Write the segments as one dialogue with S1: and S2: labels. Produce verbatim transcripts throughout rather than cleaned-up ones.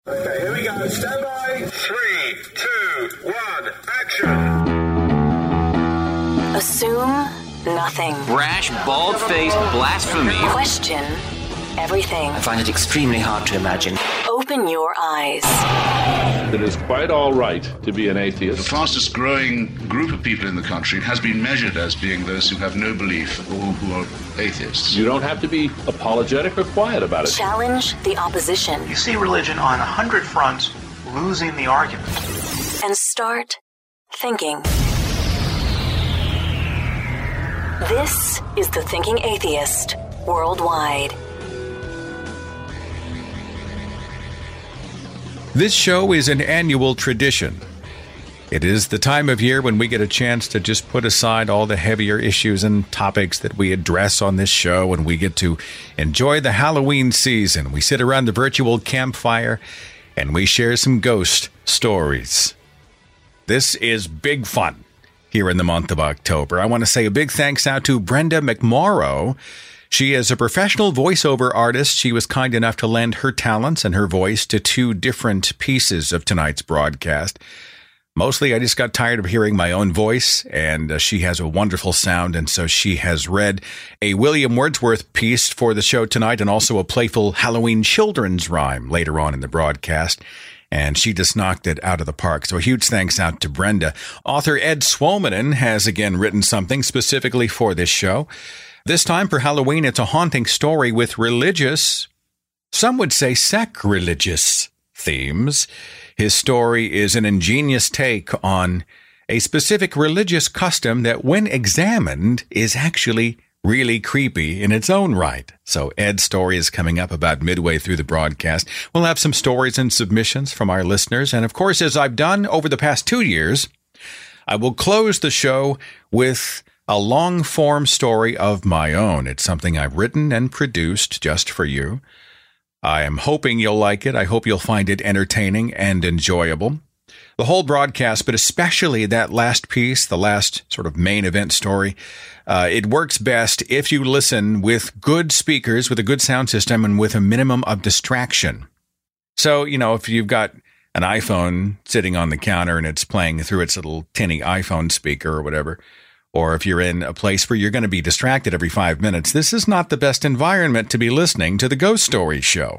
S1: Okay, here we go. Stand by. Three, two, one, action.
S2: Assume nothing.
S3: Brash, bald-faced blasphemy.
S2: Question everything.
S3: I find it extremely hard to imagine.
S2: Open your eyes.
S4: It is quite all right to be an atheist.
S5: The fastest growing group of people in the country has been measured as being those who have no belief or who are atheists.
S4: You don't have to be apologetic or quiet about it.
S2: Challenge the opposition.
S6: You see religion on a hundred fronts losing the argument.
S2: And start thinking. This is The Thinking Atheist Worldwide.
S7: This show is an annual tradition. It is the time of year when we get a chance to just put aside all the heavier issues and topics that we address on this show, and we get to enjoy the Halloween season. We sit around the virtual campfire and we share some ghost stories. This is big fun here in the month of October. I want to say a big thanks out to Brenda McMorrow. She is a professional voiceover artist. She was kind enough to lend her talents and her voice to two different pieces of tonight's broadcast. Mostly, I just got tired of hearing my own voice, and uh, she has a wonderful sound, and so she has read a William Wordsworth piece for the show tonight and also a playful Halloween children's rhyme later on in the broadcast, and she just knocked it out of the park. So a huge thanks out to Brenda. Author Ed Swomanen has again written something specifically for this show. This time for Halloween, it's a haunting story with religious, some would say sacrilegious themes. His story is an ingenious take on a specific religious custom that, when examined, is actually really creepy in its own right. So Ed's story is coming up about midway through the broadcast. We'll have some stories and submissions from our listeners. And of course, as I've done over the past two years, I will close the show with a long-form story of my own. It's something I've written and produced just for you. I am hoping you'll like it. I hope you'll find it entertaining and enjoyable. The whole broadcast, but especially that last piece, the last sort of main event story, uh, it works best if you listen with good speakers, with a good sound system, and with a minimum of distraction. So, you know, if you've got an iPhone sitting on the counter and it's playing through its little tinny iPhone speaker or whatever, or if you're in a place where you're going to be distracted every five minutes, this is not the best environment to be listening to the Ghost Stories show.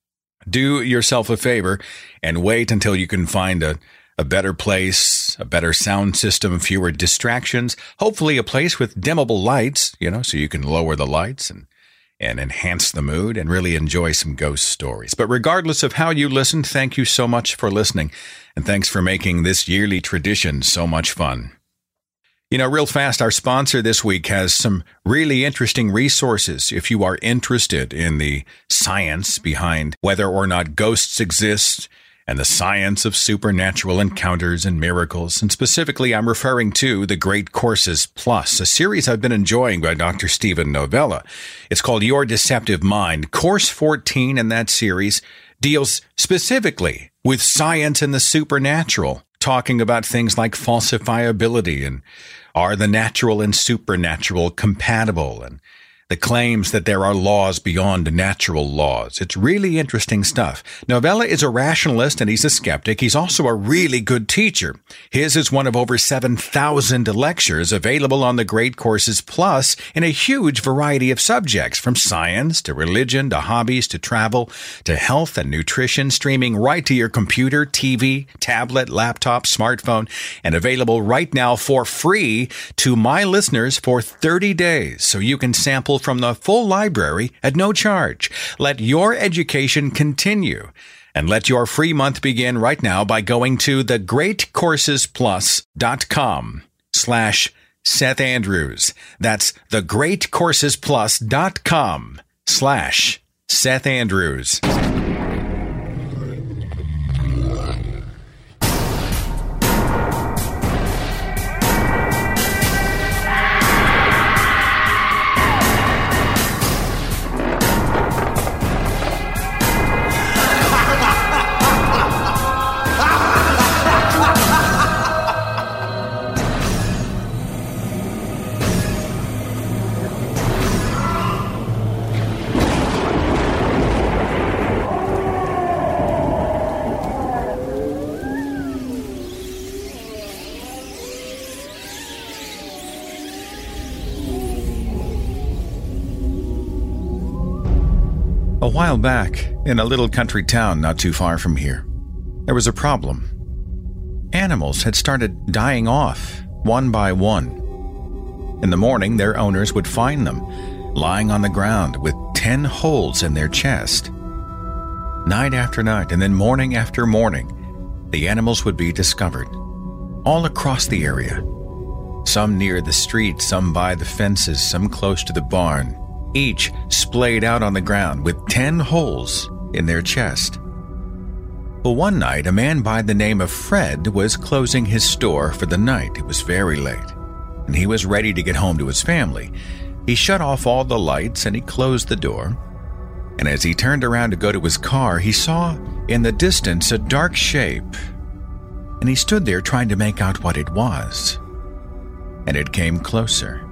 S7: Do yourself a favor and wait until you can find a, a better place, a better sound system, fewer distractions, hopefully a place with dimmable lights, you know, so you can lower the lights and, and enhance the mood and really enjoy some ghost stories. But regardless of how you listen, thank you so much for listening, and thanks for making this yearly tradition so much fun. You know, real fast, our sponsor this week has some really interesting resources if you are interested in the science behind whether or not ghosts exist and the science of supernatural encounters and miracles. And specifically, I'm referring to the Great Courses Plus, a series I've been enjoying by Doctor Steven Novella. It's called Your Deceptive Mind. Course fourteen in that series deals specifically with science and the supernatural, talking about things like falsifiability and are the natural and supernatural compatible, and the claims that there are laws beyond natural laws. It's really interesting stuff. Novella is a rationalist and he's a skeptic. He's also a really good teacher. His is one of over seven thousand lectures available on the Great Courses Plus in a huge variety of subjects, from science to religion to hobbies to travel to health and nutrition, streaming right to your computer, T V, tablet, laptop, smartphone, and available right now for free to my listeners for thirty days, so you can sample from the full library at no charge. Let your education continue, and let your free month begin right now by going to thegreatcoursesplus.com slash Seth Andrews. That's thegreatcoursesplus.com slash Seth Andrews. while back, in a little country town not too far from here, there was a problem. Animals had started dying off, one by one. In the morning, their owners would find them, lying on the ground with ten holes in their chest. Night after night, and then morning after morning, the animals would be discovered, all across the area. Some near the street, some by the fences, some close to the barn, each splayed out on the ground with ten holes in their chest. Well, one night, a man by the name of Fred was closing his store for the night. It was very late, and he was ready to get home to his family. He shut off all the lights and he closed the door. And as he turned around to go to his car, he saw in the distance a dark shape. And he stood there trying to make out what it was. And it came closer.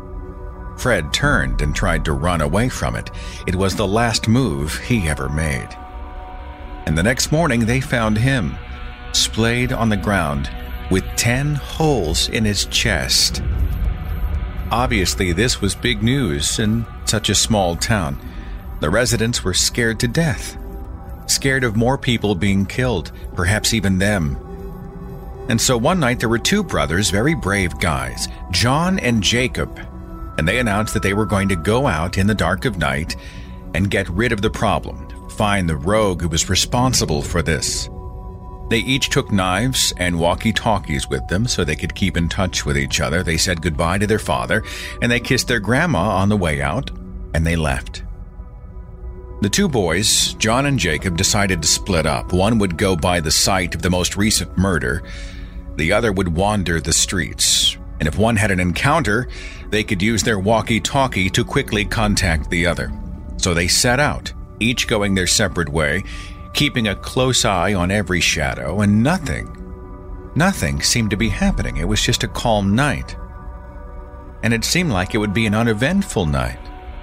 S7: Fred turned and tried to run away from it. It was the last move he ever made. And the next morning they found him, splayed on the ground, with ten holes in his chest. Obviously, this was big news in such a small town. The residents were scared to death, scared of more people being killed, perhaps even them. And so one night there were two brothers, very brave guys, John and Jacob, and they announced that they were going to go out in the dark of night and get rid of the problem, find the rogue who was responsible for this. They each took knives and walkie-talkies with them so they could keep in touch with each other. They said goodbye to their father, and they kissed their grandma on the way out, and they left. The two boys, John and Jacob, decided to split up. One would go by the site of the most recent murder. The other would wander the streets. And if one had an encounter, they could use their walkie-talkie to quickly contact the other. So they set out, each going their separate way, keeping a close eye on every shadow, and nothing, nothing seemed to be happening. It was just a calm night. And it seemed like it would be an uneventful night.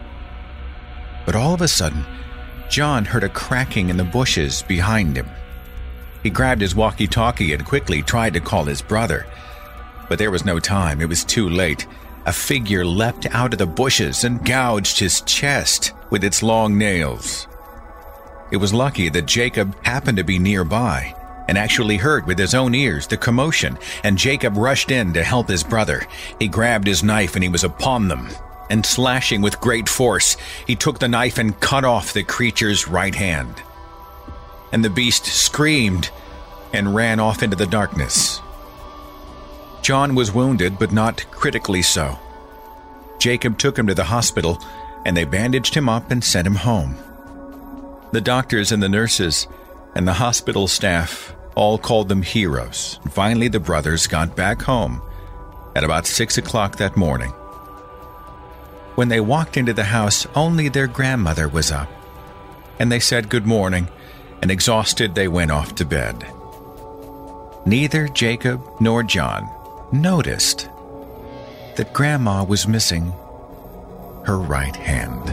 S7: But all of a sudden, John heard a cracking in the bushes behind him. He grabbed his walkie-talkie and quickly tried to call his brother. But there was no time. It was too late. A figure leapt out of the bushes and gouged his chest with its long nails. It was lucky that Jacob happened to be nearby and actually heard with his own ears the commotion, and Jacob rushed in to help his brother. He grabbed his knife and he was upon them. And slashing with great force, he took the knife and cut off the creature's right hand. And the beast screamed and ran off into the darkness. John was wounded, but not critically so. Jacob took him to the hospital, and they bandaged him up and sent him home. The doctors and the nurses and the hospital staff all called them heroes. And finally, the brothers got back home at about six o'clock that morning. When they walked into the house, only their grandmother was up, and they said good morning, and exhausted they went off to bed. Neither Jacob nor John noticed that Grandma was missing her right hand.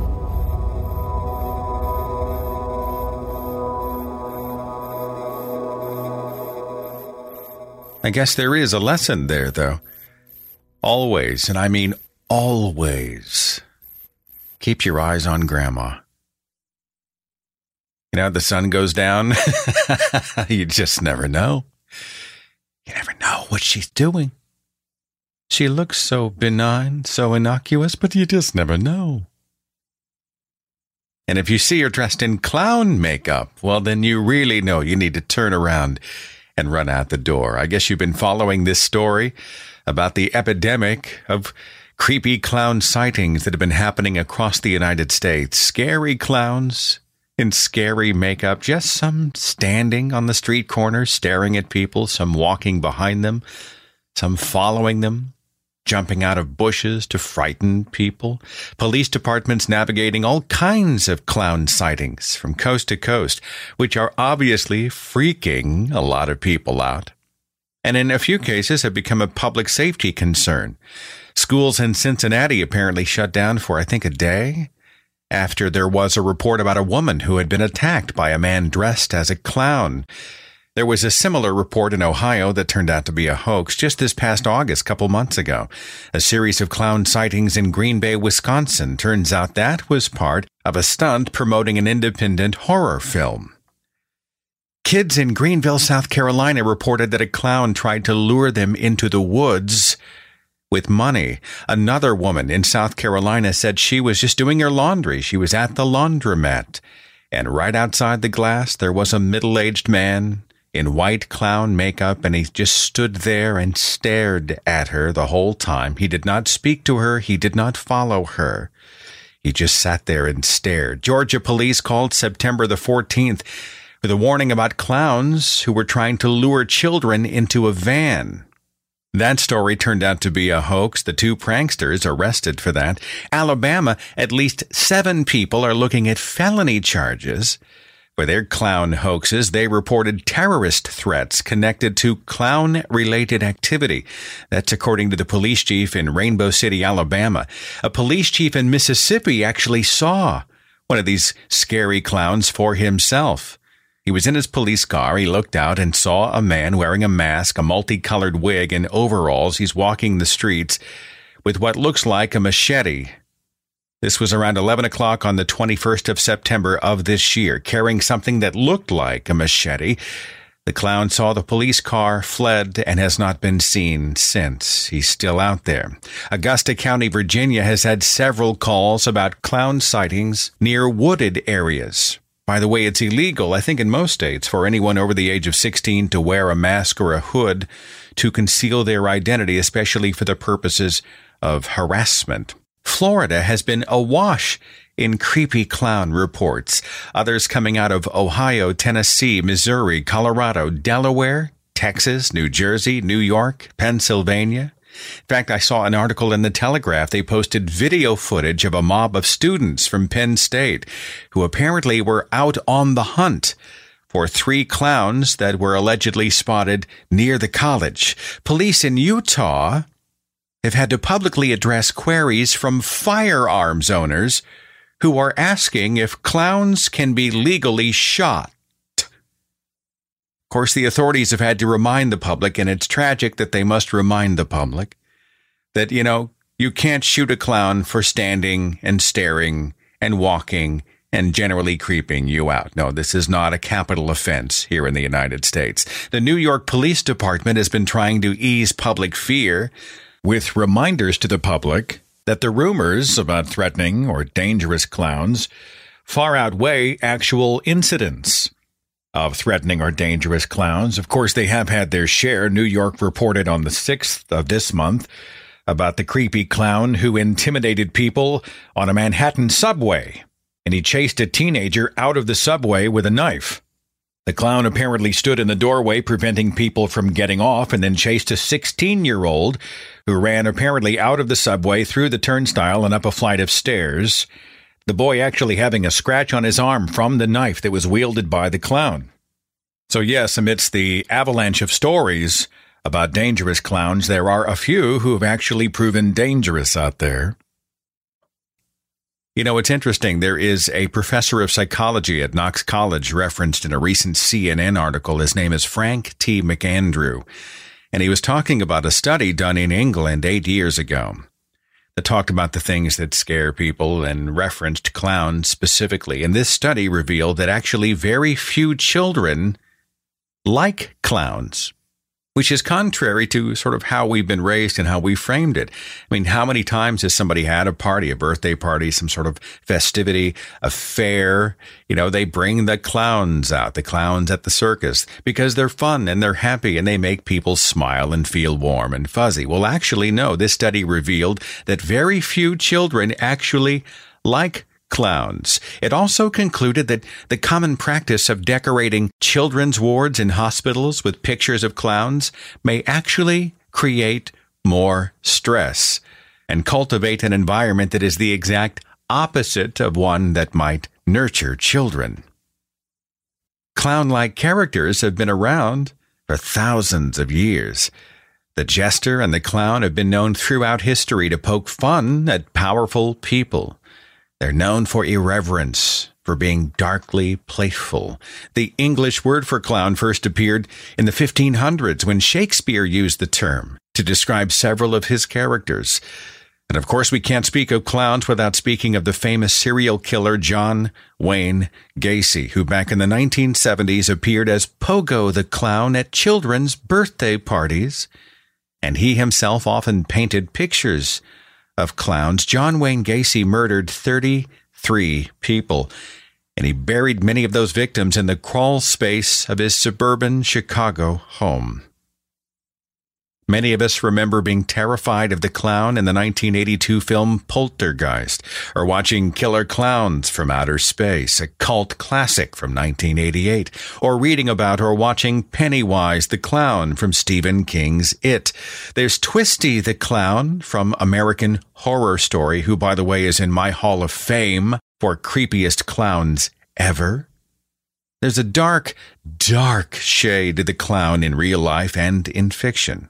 S7: I guess there is a lesson there, though. Always, and I mean always, keep your eyes on Grandma. You know, the sun goes down. You just never know. You never know what she's doing. She looks so benign, so innocuous, but you just never know. And if you see her dressed in clown makeup, well, then you really know you need to turn around and run out the door. I guess you've been following this story about the epidemic of creepy clown sightings that have been happening across the United States. Scary clowns in scary makeup, just some standing on the street corner staring at people, some walking behind them, some following them, jumping out of bushes to frighten people. Police departments navigating all kinds of clown sightings from coast to coast, which are obviously freaking a lot of people out. And in a few cases have become a public safety concern. Schools in Cincinnati apparently shut down for, I think, a day after there was a report about a woman who had been attacked by a man dressed as a clown. There was a similar report in Ohio that turned out to be a hoax just this past August, a couple months ago. A series of clown sightings in Green Bay, Wisconsin. Turns out that was part of a stunt promoting an independent horror film. Kids in Greenville, South Carolina reported that a clown tried to lure them into the woods with money. Another woman in South Carolina said she was just doing her laundry. She was at the laundromat. And right outside the glass, there was a middle-aged man in white clown makeup, and he just stood there and stared at her the whole time. He did not speak to her. He did not follow her. He just sat there and stared. Georgia police called September the fourteenth with a warning about clowns who were trying to lure children into a van. That story turned out to be a hoax. The two pranksters arrested for that. Alabama, at least seven people are looking at felony charges for their clown hoaxes. They reported terrorist threats connected to clown-related activity. That's according to the police chief in Rainbow City, Alabama. A police chief in Mississippi actually saw one of these scary clowns for himself. He was in his police car. He looked out and saw a man wearing a mask, a multicolored wig, and overalls. He's walking the streets with what looks like a machete. This was around eleven o'clock on the twenty-first of September of this year, carrying something that looked like a machete. The clown saw the police car, fled, and has not been seen since. He's still out there. Augusta County, Virginia has had several calls about clown sightings near wooded areas. By the way, it's illegal, I think in most states, for anyone over the age of sixteen to wear a mask or a hood to conceal their identity, especially for the purposes of harassment. Florida has been awash in creepy clown reports. Others coming out of Ohio, Tennessee, Missouri, Colorado, Delaware, Texas, New Jersey, New York, Pennsylvania. In fact, I saw an article in the Telegraph. They posted video footage of a mob of students from Penn State who apparently were out on the hunt for three clowns that were allegedly spotted near the college. Police in Utah have had to publicly address queries from firearms owners who are asking if clowns can be legally shot. Of course, the authorities have had to remind the public, and it's tragic that they must remind the public, that, you know, you can't shoot a clown for standing and staring and walking and generally creeping you out. No, this is not a capital offense here in the United States. The New York Police Department has been trying to ease public fear with reminders to the public that the rumors about threatening or dangerous clowns far outweigh actual incidents of threatening or dangerous clowns. Of course, they have had their share. New York reported on the sixth of this month about the creepy clown who intimidated people on a Manhattan subway, and he chased a teenager out of the subway with a knife. The clown apparently stood in the doorway, preventing people from getting off, and then chased a sixteen-year-old who ran apparently out of the subway, through the turnstile, and up a flight of stairs. The boy actually having a scratch on his arm from the knife that was wielded by the clown. So yes, amidst the avalanche of stories about dangerous clowns, there are a few who have actually proven dangerous out there. You know, it's interesting. There is a professor of psychology at Knox College referenced in a recent C N N article. His name is Frank T. McAndrew, and he was talking about a study done in England eight years ago that talked about the things that scare people and referenced clowns specifically. And this study revealed that actually very few children like clowns, which is contrary to sort of how we've been raised and how we framed it. I mean, how many times has somebody had a party, a birthday party, some sort of festivity, a fair? You know, they bring the clowns out, the clowns at the circus, because they're fun and they're happy and they make people smile and feel warm and fuzzy. Well, actually, no, this study revealed that very few children actually like clowns. It also concluded that the common practice of decorating children's wards in hospitals with pictures of clowns may actually create more stress and cultivate an environment that is the exact opposite of one that might nurture children. Clown-like characters have been around for thousands of years. The jester and the clown have been known throughout history to poke fun at powerful people. They're known for irreverence, for being darkly playful. The English word for clown first appeared in the fifteen hundreds when Shakespeare used the term to describe several of his characters. And of course, we can't speak of clowns without speaking of the famous serial killer John Wayne Gacy, who back in the nineteen seventies appeared as Pogo the Clown at children's birthday parties. And he himself often painted pictures of clowns. John Wayne Gacy murdered thirty-three people, and he buried many of those victims in the crawl space of his suburban Chicago home. Many of us remember being terrified of the clown in the nineteen eighty-two film Poltergeist, or watching Killer Clowns from Outer Space, a cult classic from nineteen eighty-eight, or reading about or watching Pennywise the Clown from Stephen King's It. There's Twisty the Clown from American Horror Story, who, by the way, is in my Hall of Fame for creepiest clowns ever. There's a dark, dark shade to the clown in real life and in fiction.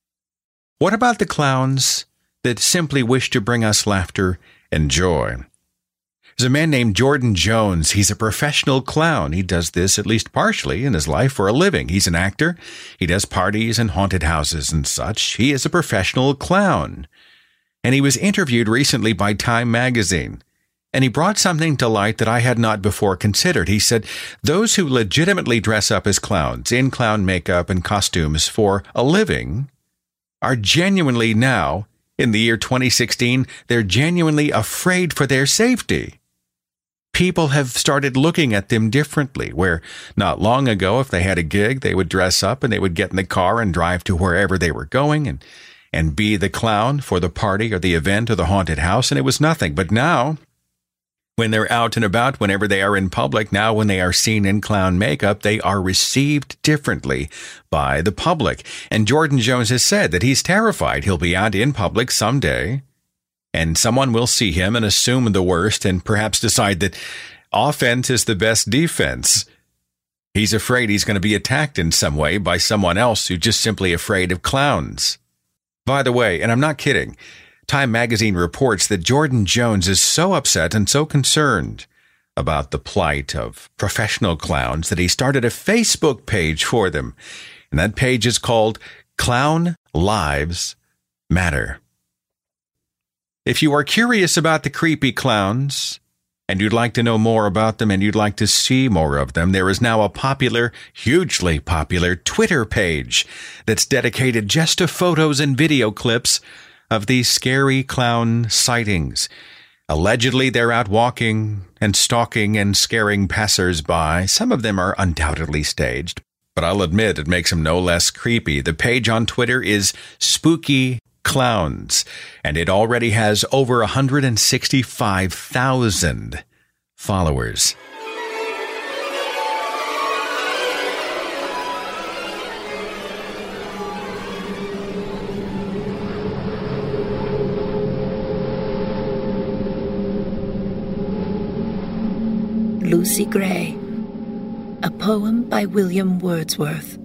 S7: What about the clowns that simply wish to bring us laughter and joy? There's a man named Jordan Jones. He's a professional clown. He does this, at least partially, in his life for a living. He's an actor. He does parties and haunted houses and such. He is a professional clown. And he was interviewed recently by Time magazine. And he brought something to light that I had not before considered. He said, those who legitimately dress up as clowns, in clown makeup and costumes for a living, are genuinely now, in the year twenty sixteen, they're genuinely afraid for their safety. People have started looking at them differently, where not long ago, if they had a gig, they would dress up and they would get in the car and drive to wherever they were going and, and be the clown for the party or the event or the haunted house, and it was nothing. But now, when they're out and about, whenever they are in public, now when they are seen in clown makeup, they are received differently by the public. And Jordan Jones has said that he's terrified he'll be out in public someday, and someone will see him and assume the worst and perhaps decide that offense is the best defense. He's afraid he's going to be attacked in some way by someone else who's just simply afraid of clowns. By the way, and I'm not kidding, Time magazine reports that Jordan Jones is so upset and so concerned about the plight of professional clowns that he started a Facebook page for them. And that page is called Clown Lives Matter. If you are curious about the creepy clowns and you'd like to know more about them and you'd like to see more of them, there is now a popular, hugely popular Twitter page that's dedicated just to photos and video clips of these scary clown sightings. Allegedly, they're out walking and stalking and scaring passers-by. Some of them are undoubtedly staged, but I'll admit it makes them no less creepy. The page on Twitter is Spooky Clowns, and it already has over one hundred sixty-five thousand followers.
S8: Lucy Gray, a poem by William Wordsworth.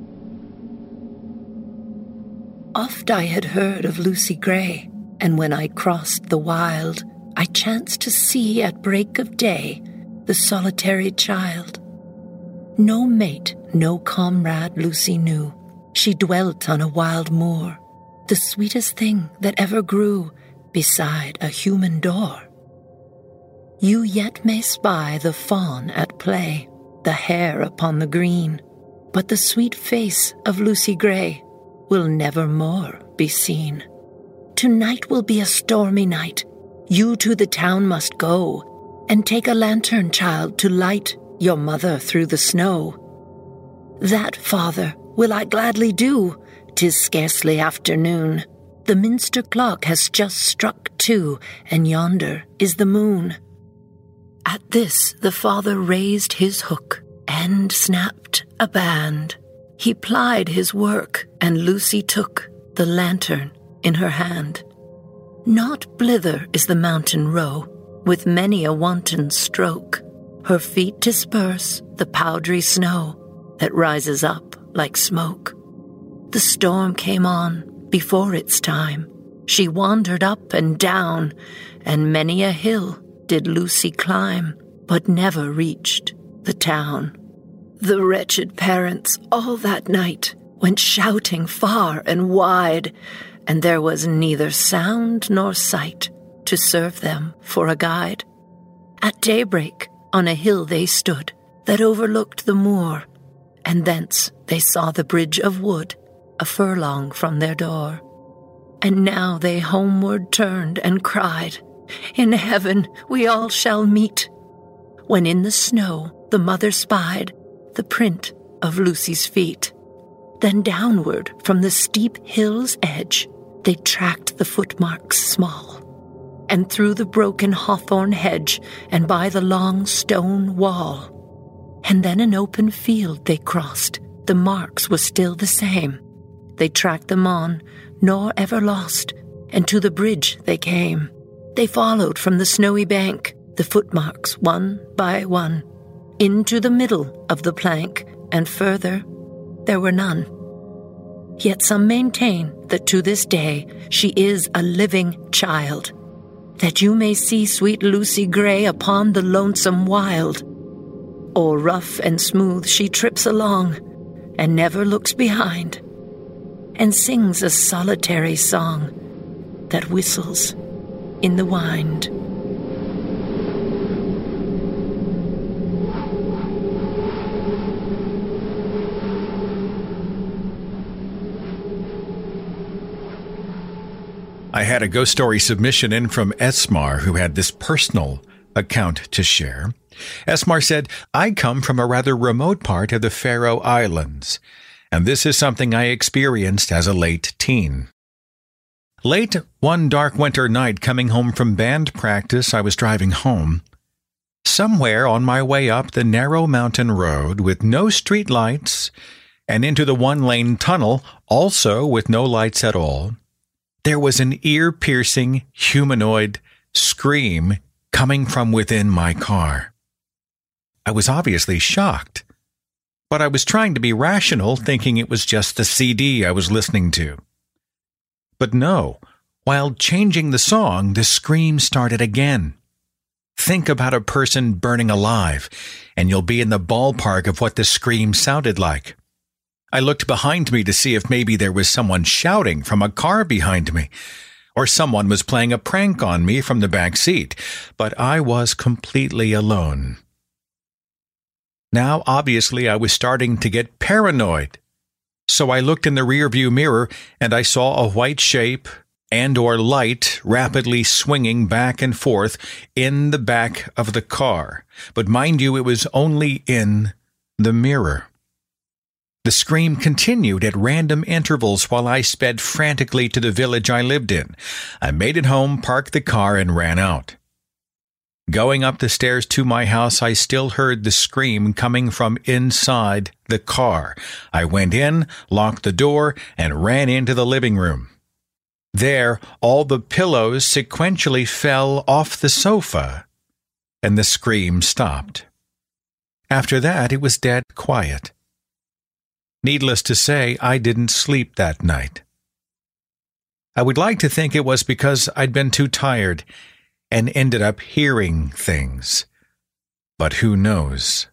S8: Oft I had heard of Lucy Gray, and when I crossed the wild, I chanced to see at break of day the solitary child. No mate, no comrade Lucy knew. She dwelt on a wild moor, the sweetest thing that ever grew beside a human door. You yet may spy the fawn at play, the hare upon the green, but the sweet face of Lucy Gray will never more be seen. Tonight will be a stormy night. You to the town must go, and take a lantern, child, to light your mother through the snow. That, father, will I gladly do. 'Tis scarcely afternoon. The minster clock has just struck two, and yonder is the moon. At this the father raised his hook and snapped a band. He plied his work, and Lucy took the lantern in her hand. Not blither is the mountain row, with many a wanton stroke. Her feet disperse the powdery snow that rises up like smoke. The storm came on before its time. She wandered up and down, and many a hill did Lucy climb but never reached the town. The wretched parents all that night went shouting far and wide, and there was neither sound nor sight to serve them for a guide. At daybreak on a hill they stood that overlooked the moor, and thence they saw the bridge of wood a furlong from their door. And now they homeward turned and cried, "In heaven we all shall meet," when in the snow the mother spied the print of Lucy's feet. Then downward from the steep hill's edge they tracked the footmarks small, and through the broken hawthorn hedge and by the long stone wall. And then an open field they crossed, the marks were still the same. They tracked them on, nor ever lost, and to the bridge they came. They followed from the snowy bank the footmarks one by one, into the middle of the plank, and further there were none. Yet some maintain that to this day she is a living child, that you may see sweet Lucy Gray upon the lonesome wild. O'er rough and smooth she trips along, and never looks behind, and sings a solitary song that whistles in the wind.
S7: I had a ghost story submission in from Esmar, who had this personal account to share. Esmar said, "I come from a rather remote part of the Faroe Islands, and this is something I experienced as a late teen. Late one dark winter night, coming home from band practice, I was driving home. Somewhere on my way up the narrow mountain road with no street lights and into the one-lane tunnel, also with no lights at all, there was an ear-piercing humanoid scream coming from within my car. I was obviously shocked, but I was trying to be rational, thinking it was just the C D I was listening to. But no, while changing the song, the scream started again. Think about a person burning alive, and you'll be in the ballpark of what the scream sounded like. I looked behind me to see if maybe there was someone shouting from a car behind me, or someone was playing a prank on me from the back seat, but I was completely alone. Now, obviously, I was starting to get paranoid, so I looked in the rearview mirror and I saw a white shape and or light rapidly swinging back and forth in the back of the car. But mind you, it was only in the mirror. The scream continued at random intervals while I sped frantically to the village I lived in. I made it home, parked the car, and ran out. Going up the stairs to my house, I still heard the scream coming from inside the car. I went in, locked the door, and ran into the living room. There, all the pillows sequentially fell off the sofa, and the scream stopped. After that, it was dead quiet. Needless to say, I didn't sleep that night. I would like to think it was because I'd been too tired and ended up hearing things. But who knows?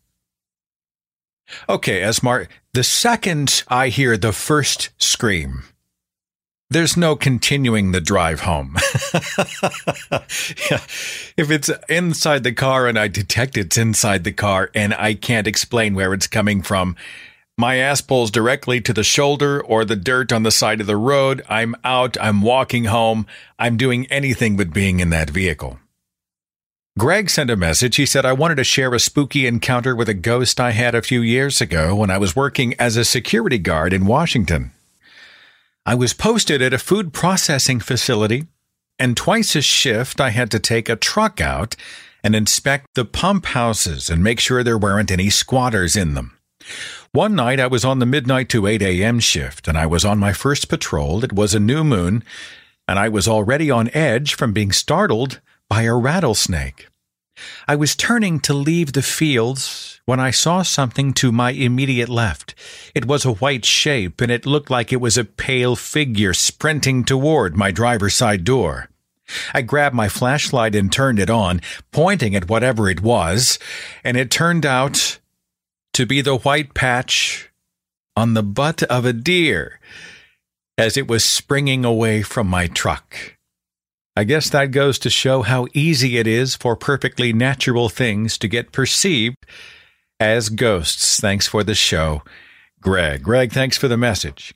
S7: Okay, Esmar, the second I hear the first scream, there's no continuing the drive home. Yeah. If it's inside the car and I detect it's inside the car and I can't explain where it's coming from, my ass pulls directly to the shoulder or the dirt on the side of the road. I'm out. I'm walking home. I'm doing anything but being in that vehicle. Greg sent a message. He said, I wanted to share a spooky encounter with a ghost I had a few years ago when I was working as a security guard in Washington. I was posted at a food processing facility, and twice a shift I had to take a truck out and inspect the pump houses and make sure there weren't any squatters in them. One night I was on the midnight to eight a.m. shift, and I was on my first patrol. It was a new moon, and I was already on edge from being startled by a rattlesnake. I was turning to leave the fields when I saw something to my immediate left. It was a white shape, and it looked like it was a pale figure sprinting toward my driver's side door. I grabbed my flashlight and turned it on, pointing at whatever it was, and it turned out to be the white patch on the butt of a deer as it was springing away from my truck. I guess that goes to show how easy it is for perfectly natural things to get perceived as ghosts. Thanks for the show, Greg. Greg, thanks for the message.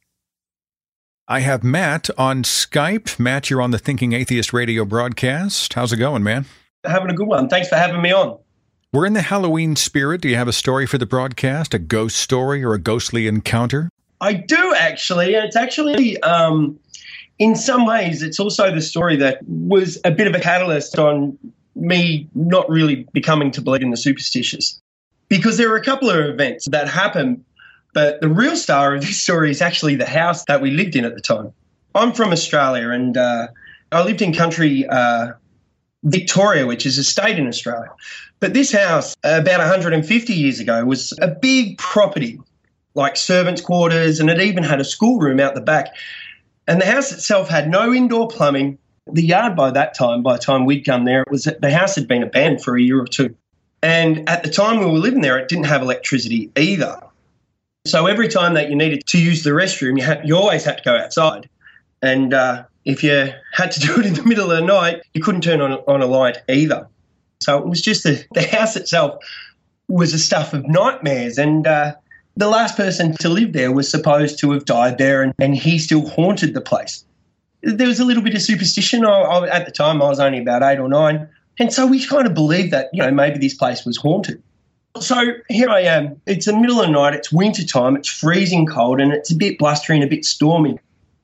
S7: I have Matt on Skype. Matt, you're on the Thinking Atheist radio broadcast. How's it going, man?
S9: Having a good one. Thanks for having me on.
S7: We're in the Halloween spirit. Do you have a story for the broadcast, a ghost story or a ghostly encounter?
S9: I do, actually. It's actually, um, in some ways, it's also the story that was a bit of a catalyst on me not really becoming to believe in the superstitious. Because there were a couple of events that happened. But the real star of this story is actually the house that we lived in at the time. I'm from Australia, and uh, I lived in country uh, Victoria, which is a state in Australia. But this house, about one hundred fifty years ago, was a big property, like servants' quarters, and it even had a schoolroom out the back. And the house itself had no indoor plumbing. The yard by that time, by the time we'd come there, it was the house had been abandoned for a year or two. And at the time we were living there, it didn't have electricity either. So every time that you needed to use the restroom, you had, you always had to go outside. And uh, if you had to do it in the middle of the night, you couldn't turn on, on a light either. So it was just the, the house itself was a stuff of nightmares. And uh, the last person to live there was supposed to have died there, and, and he still haunted the place. There was a little bit of superstition. I, I, at the time, I was only about eight or nine. And so we kind of believed that, you know, maybe this place was haunted. So here I am. It's the middle of the night. It's winter time. It's freezing cold, and it's a bit blustery and a bit stormy.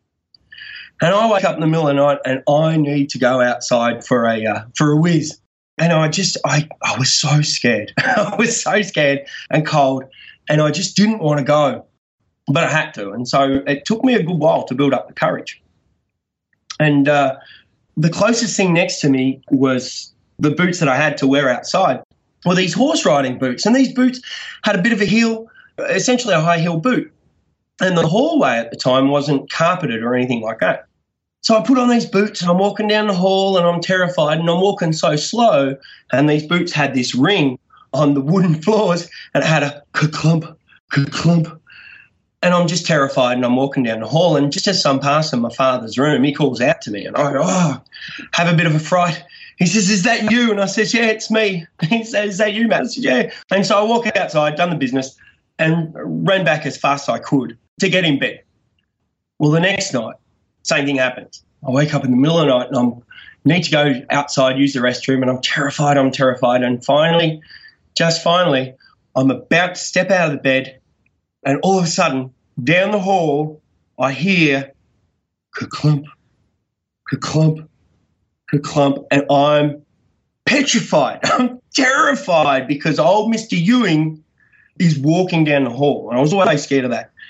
S9: And I wake up in the middle of the night, and I need to go outside for a uh, for a whiz. And I just, I, I was so scared. I was so scared and cold, and I just didn't want to go, but I had to. And so it took me a good while to build up the courage. And uh, the closest thing next to me was the boots that I had to wear outside. Well, these horse riding boots, and these boots had a bit of a heel, essentially a high heel boot. And the hallway at the time wasn't carpeted or anything like that. So I put on these boots and I'm walking down the hall and I'm terrified, and I'm walking so slow, and these boots had this ring on the wooden floors and it had a ka-clump, ka-clump. And I'm just terrified, and I'm walking down the hall, and just as I'm passing my father's room, he calls out to me, and I go, oh, have a bit of a fright. He says, is that you? And I says, yeah, it's me. He says, is that you, Matt? I said, yeah. And so I walk outside, done the business, and ran back as fast as I could to get in bed. Well, the next night, same thing happens. I wake up in the middle of the night, and I need to go outside, use the restroom, and I'm terrified, I'm terrified. And finally, just finally, I'm about to step out of the bed, and all of a sudden, down the hall, I hear ka-clump, ka-clump, ka-clump, and I'm petrified. I'm terrified because old Mister Ewing is walking down the hall, and I was always scared of that.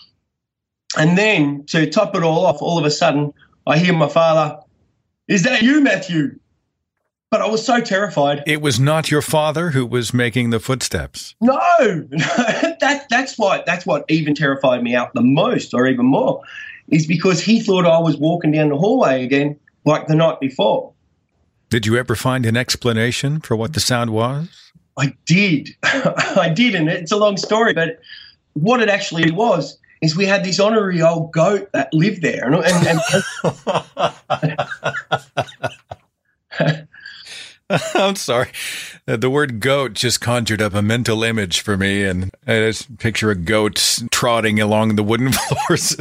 S9: And then, to top it all off, all of a sudden, I hear my father, is that you, Matthew? But I was so terrified.
S7: It was not your father who was making the footsteps.
S9: No, that that's what that's what even terrified me out the most, or even more, is because he thought I was walking down the hallway again like the night before.
S7: Did you ever find an explanation for what the sound was?
S9: I did. I did, and it's a long story, but what it actually was is we had this honorary old goat that lived there. And, and,
S7: and I'm sorry. The word goat just conjured up a mental image for me, and I just picture a goat trotting along the wooden floors.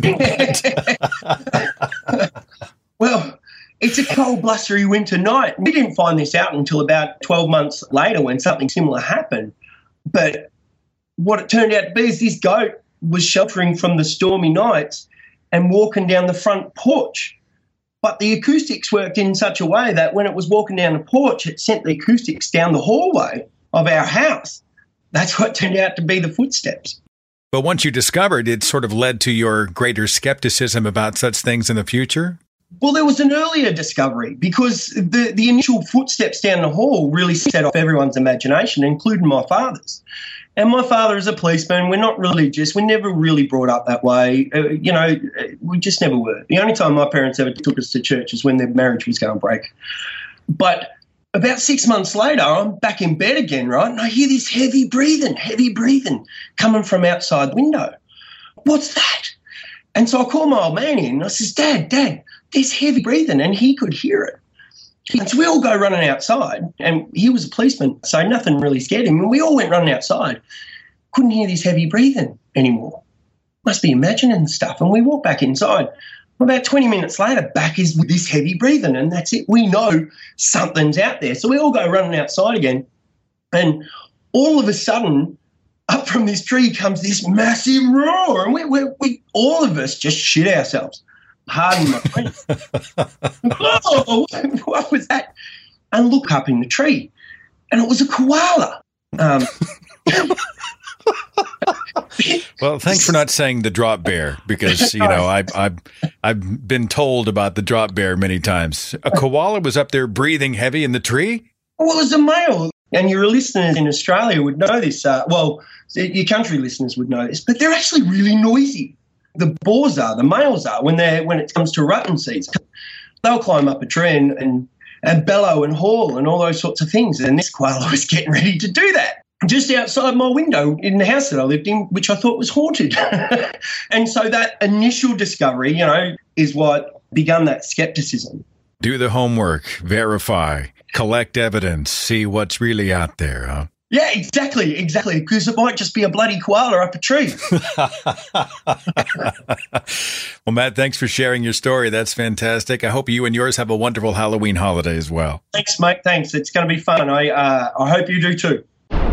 S9: Well, it's a cold, blustery winter night. We didn't find this out until about twelve months later when something similar happened. But what it turned out to be is this goat was sheltering from the stormy nights and walking down the front porch. But the acoustics worked in such a way that when it was walking down the porch, it sent the acoustics down the hallway of our house. That's what turned out to be the footsteps.
S7: But once you discovered, it sort of led to your greater skepticism about such things in the future?
S9: Well, there was an earlier discovery because the, the initial footsteps down the hall really set off everyone's imagination, including my father's. And my father is a policeman. We're not religious. We're never really brought up that way. Uh, you know, we just never were. The only time my parents ever took us to church is when their marriage was going to break. But about six months later, I'm back in bed again, right? And I hear this heavy breathing, heavy breathing coming from outside the window. What's that? And so I call my old man in and I says, Dad, Dad, there's heavy breathing. And he could hear it. And so we all go running outside, and he was a policeman, so nothing really scared him. And we all went running outside. Couldn't hear this heavy breathing anymore. Must be imagining stuff. And we walked back inside. About twenty minutes later, back is with this heavy breathing, and that's it. We know something's out there. So we all go running outside again, and all of a sudden, up from this tree comes this massive roar, and we, we, we all of us just shit ourselves. Pardon my French. Oh, what was that? And look up in the tree, and it was a koala. Um,
S7: well, thanks for not saying the drop bear, because you know I, I've I've been told about the drop bear many times. A koala was up there breathing heavy in the tree.
S9: Well, it was a male, and your listeners in Australia would know this. Uh, well, your country listeners would know this, but they're actually really noisy. The boars are, the males are, when they when it comes to rutting season. They'll climb up a tree and, and, and bellow and haul and all those sorts of things. And this koala was getting ready to do that just outside my window in the house that I lived in, which I thought was haunted. And so that initial discovery, you know, is what began that skepticism.
S7: Do the homework, verify, collect evidence, see what's really out there, huh?
S9: Yeah, exactly, exactly, because it might just be a bloody koala up a tree.
S7: Well, Matt, thanks for sharing your story. That's fantastic. I hope you and yours have a wonderful Halloween holiday as well.
S9: Thanks, mate. Thanks. It's going to be fun. I uh, I hope you do too.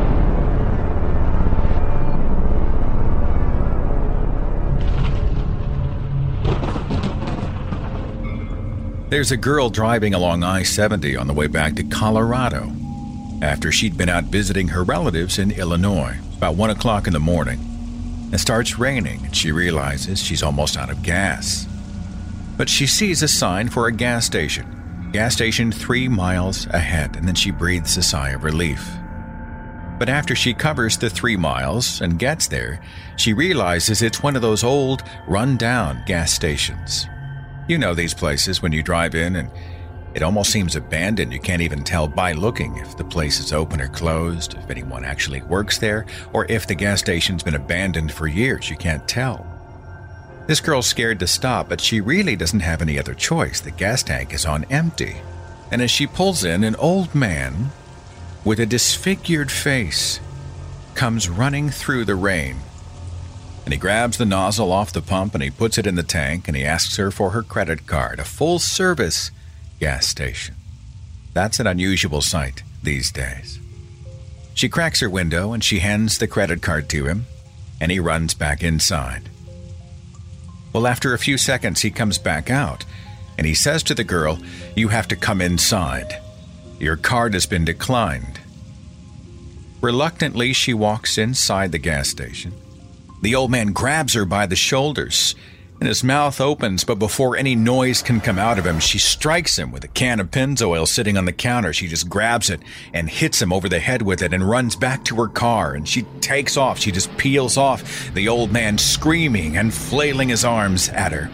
S7: There's a girl driving along I seventy on the way back to Colorado after she'd been out visiting her relatives in Illinois. About one o'clock in the morning. It starts raining and she realizes she's almost out of gas. But she sees a sign for a gas station. Gas station three miles ahead, and then she breathes a sigh of relief. But after she covers the three miles and gets there, she realizes it's one of those old, run-down gas stations. You know these places when you drive in and it almost seems abandoned. You can't even tell by looking if the place is open or closed, if anyone actually works there, or if the gas station's been abandoned for years. You can't tell. This girl's scared to stop, but she really doesn't have any other choice. The gas tank is on empty. And as she pulls in, an old man with a disfigured face comes running through the rain. And he grabs the nozzle off the pump and he puts it in the tank and he asks her for her credit card, a full-service gas station. That's an unusual sight these days. She cracks her window and she hands the credit card to him, and he runs back inside. Well, after a few seconds, he comes back out, and he says to the girl, "You have to come inside. Your card has been declined." Reluctantly, she walks inside the gas station. The old man grabs her by the shoulders, and his mouth opens, but before any noise can come out of him, she strikes him with a can of Pennzoil sitting on the counter. She just grabs it and hits him over the head with it and runs back to her car, and she takes off. She just peels off, the old man screaming and flailing his arms at her.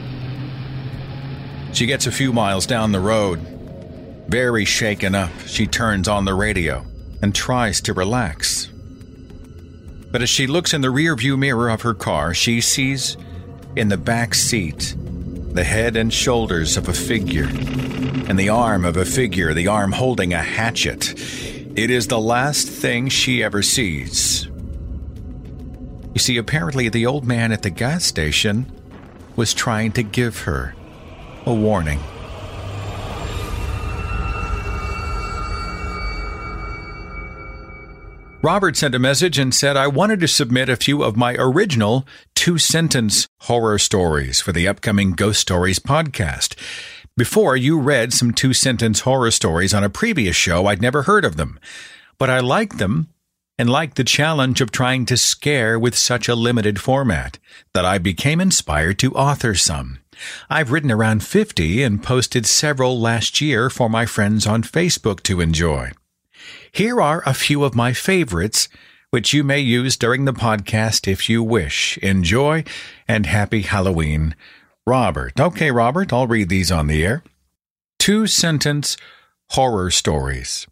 S7: She gets a few miles down the road. Very shaken up, she turns on the radio and tries to relax. But as she looks in the rearview mirror of her car, she sees in the back seat the head and shoulders of a figure, and the arm of a figure, the arm holding a hatchet. It is the last thing she ever sees. You see, apparently the old man at the gas station was trying to give her a warning. Robert sent a message and said, "I wanted to submit a few of my original two-sentence horror stories for the upcoming Ghost Stories podcast. Before, you read some two-sentence horror stories on a previous show. I'd never heard of them, but I liked them and liked the challenge of trying to scare with such a limited format that I became inspired to author some. I've written around fifty and posted several last year for my friends on Facebook to enjoy. Here are a few of my favorites which you may use during the podcast if you wish. Enjoy, and happy Halloween. Robert. Okay, Robert, I'll read these on the air. Two-sentence horror stories.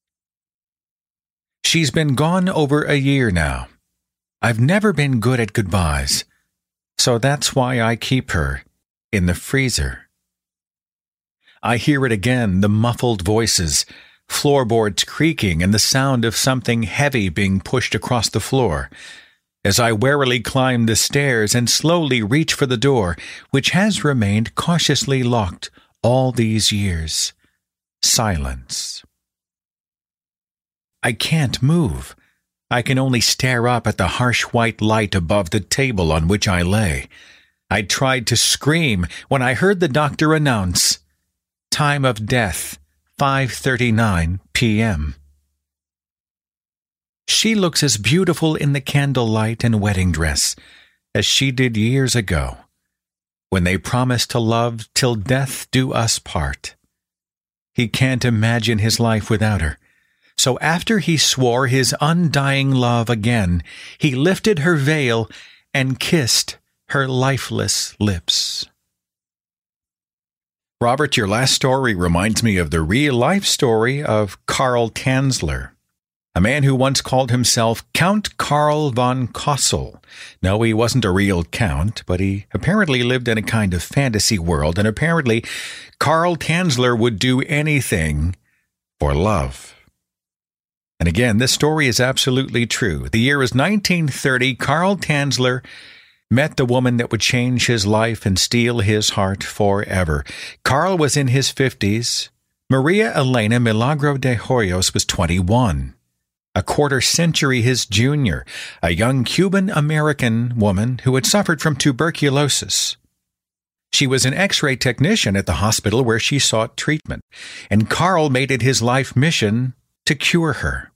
S7: She's been gone over a year now. I've never been good at goodbyes, so that's why I keep her in the freezer. I hear it again, the muffled voices, floorboards creaking, and the sound of something heavy being pushed across the floor, as I warily climb the stairs and slowly reach for the door, which has remained cautiously locked all these years. Silence. I can't move. I can only stare up at the harsh white light above the table on which I lay. I tried to scream when I heard the doctor announce, "Time of death, five thirty-nine p.m. She looks as beautiful in the candlelight and wedding dress as she did years ago, when they promised to love till death do us part. He can't imagine his life without her. So after he swore his undying love again, he lifted her veil and kissed her lifeless lips." Robert, your last story reminds me of the real-life story of Karl Tanzler, a man who once called himself Count Karl von Kossel. No, he wasn't a real count, but he apparently lived in a kind of fantasy world, and apparently Karl Tanzler would do anything for love. And again, this story is absolutely true. The year is nineteen thirty. Karl Tanzler met the woman that would change his life and steal his heart forever. Karl was in his fifties. Maria Elena Milagro de Hoyos was twenty-one. A quarter century his junior, a young Cuban-American woman who had suffered from tuberculosis. She was an X-ray technician at the hospital where she sought treatment, and Karl made it his life mission to cure her.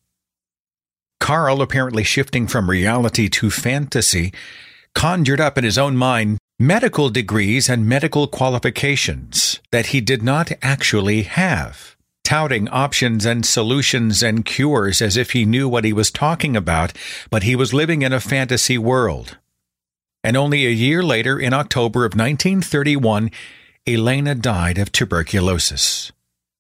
S7: Karl, apparently shifting from reality to fantasy, conjured up in his own mind medical degrees and medical qualifications that he did not actually have, touting options and solutions and cures as if he knew what he was talking about, but he was living in a fantasy world. And only a year later, in October of nineteen thirty-one, Elena died of tuberculosis.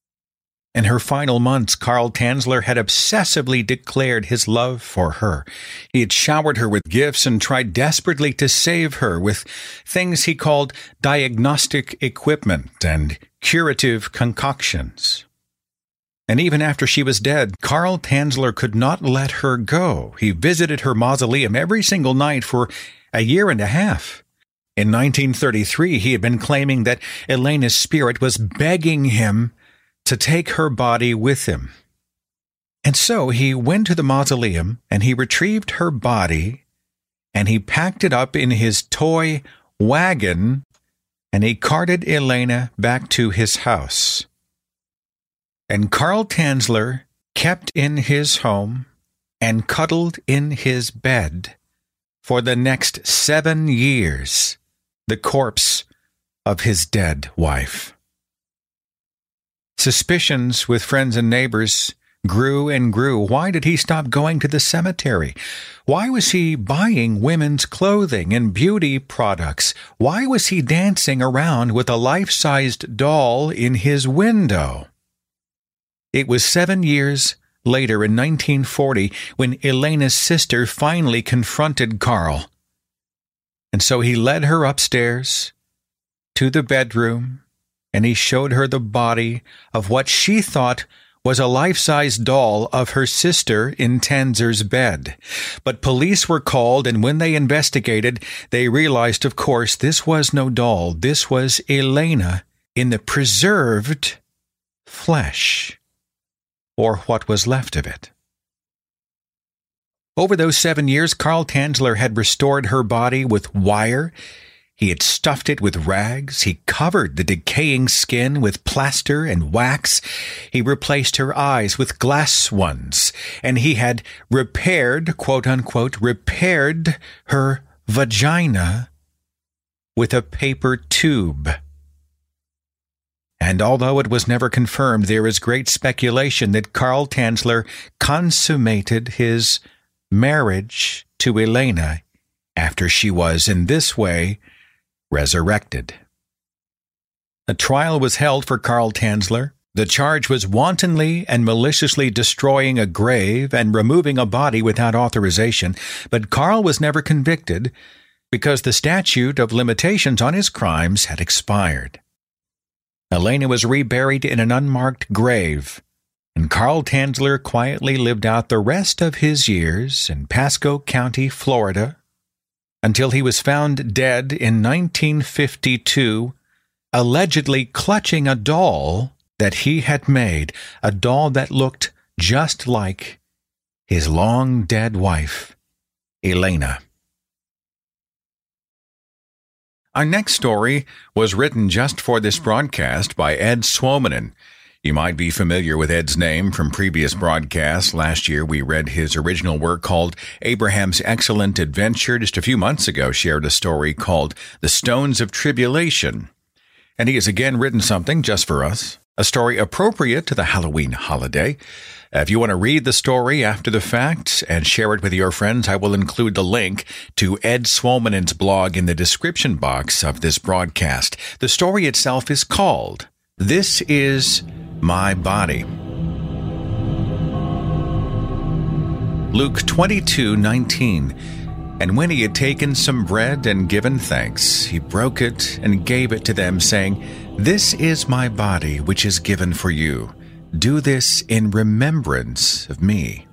S7: In her final months, Karl Tanzler had obsessively declared his love for her. He had showered her with gifts and tried desperately to save her with things he called diagnostic equipment and curative concoctions. And even after she was dead, Karl Tanzler could not let her go. He visited her mausoleum every single night for a year and a half. In nineteen thirty-three, he had been claiming that Elena's spirit was begging him to take her body with him. And so he went to the mausoleum and he retrieved her body and he packed it up in his toy wagon and he carted Elena back to his house. And Karl Tanzler kept in his home and cuddled in his bed for the next seven years the corpse of his dead wife. Suspicions with friends and neighbors grew and grew. Why did he stop going to the cemetery? Why was he buying women's clothing and beauty products? Why was he dancing around with a life-sized doll in his window? It was seven years later in nineteen forty when Elena's sister finally confronted Karl. And so he led her upstairs to the bedroom and he showed her the body of what she thought was a life-size doll of her sister in Tanzler's bed. But police were called, and when they investigated, they realized, of course, this was no doll. This was Elena in the preserved flesh, or what was left of it. Over those seven years, Karl Tanzler had restored her body with wire. He had stuffed it with rags. He covered the decaying skin with plaster and wax. He replaced her eyes with glass ones. And he had repaired, quote unquote, repaired her vagina with a paper tube. And although it was never confirmed, there is great speculation that Karl Tanzler consummated his marriage to Elena after she was in this way resurrected. A trial was held for Carl Tanzler. The charge was wantonly and maliciously destroying a grave and removing a body without authorization, but Carl was never convicted because the statute of limitations on his crimes had expired. Elena was reburied in an unmarked grave, and Carl Tanzler quietly lived out the rest of his years in Pasco County, Florida, until he was found dead in nineteen fifty-two, allegedly clutching a doll that he had made, a doll that looked just like his long-dead wife, Elena. Our next story was written just for this broadcast by Ed Suominen. You might be familiar with Ed's name from previous broadcasts. Last year, we read his original work called Abraham's Excellent Adventure. Just a few months ago, shared a story called The Stones of Tribulation. And he has again written something just for us, a story appropriate to the Halloween holiday. If you want to read the story after the fact and share it with your friends, I will include the link to Ed Suominen's blog in the description box of this broadcast. The story itself is called This Is My Body. Luke twenty-two nineteen. And when he had taken some bread and given thanks, he broke it and gave it to them, saying, This is my body, which is given for you. Do this in remembrance of me.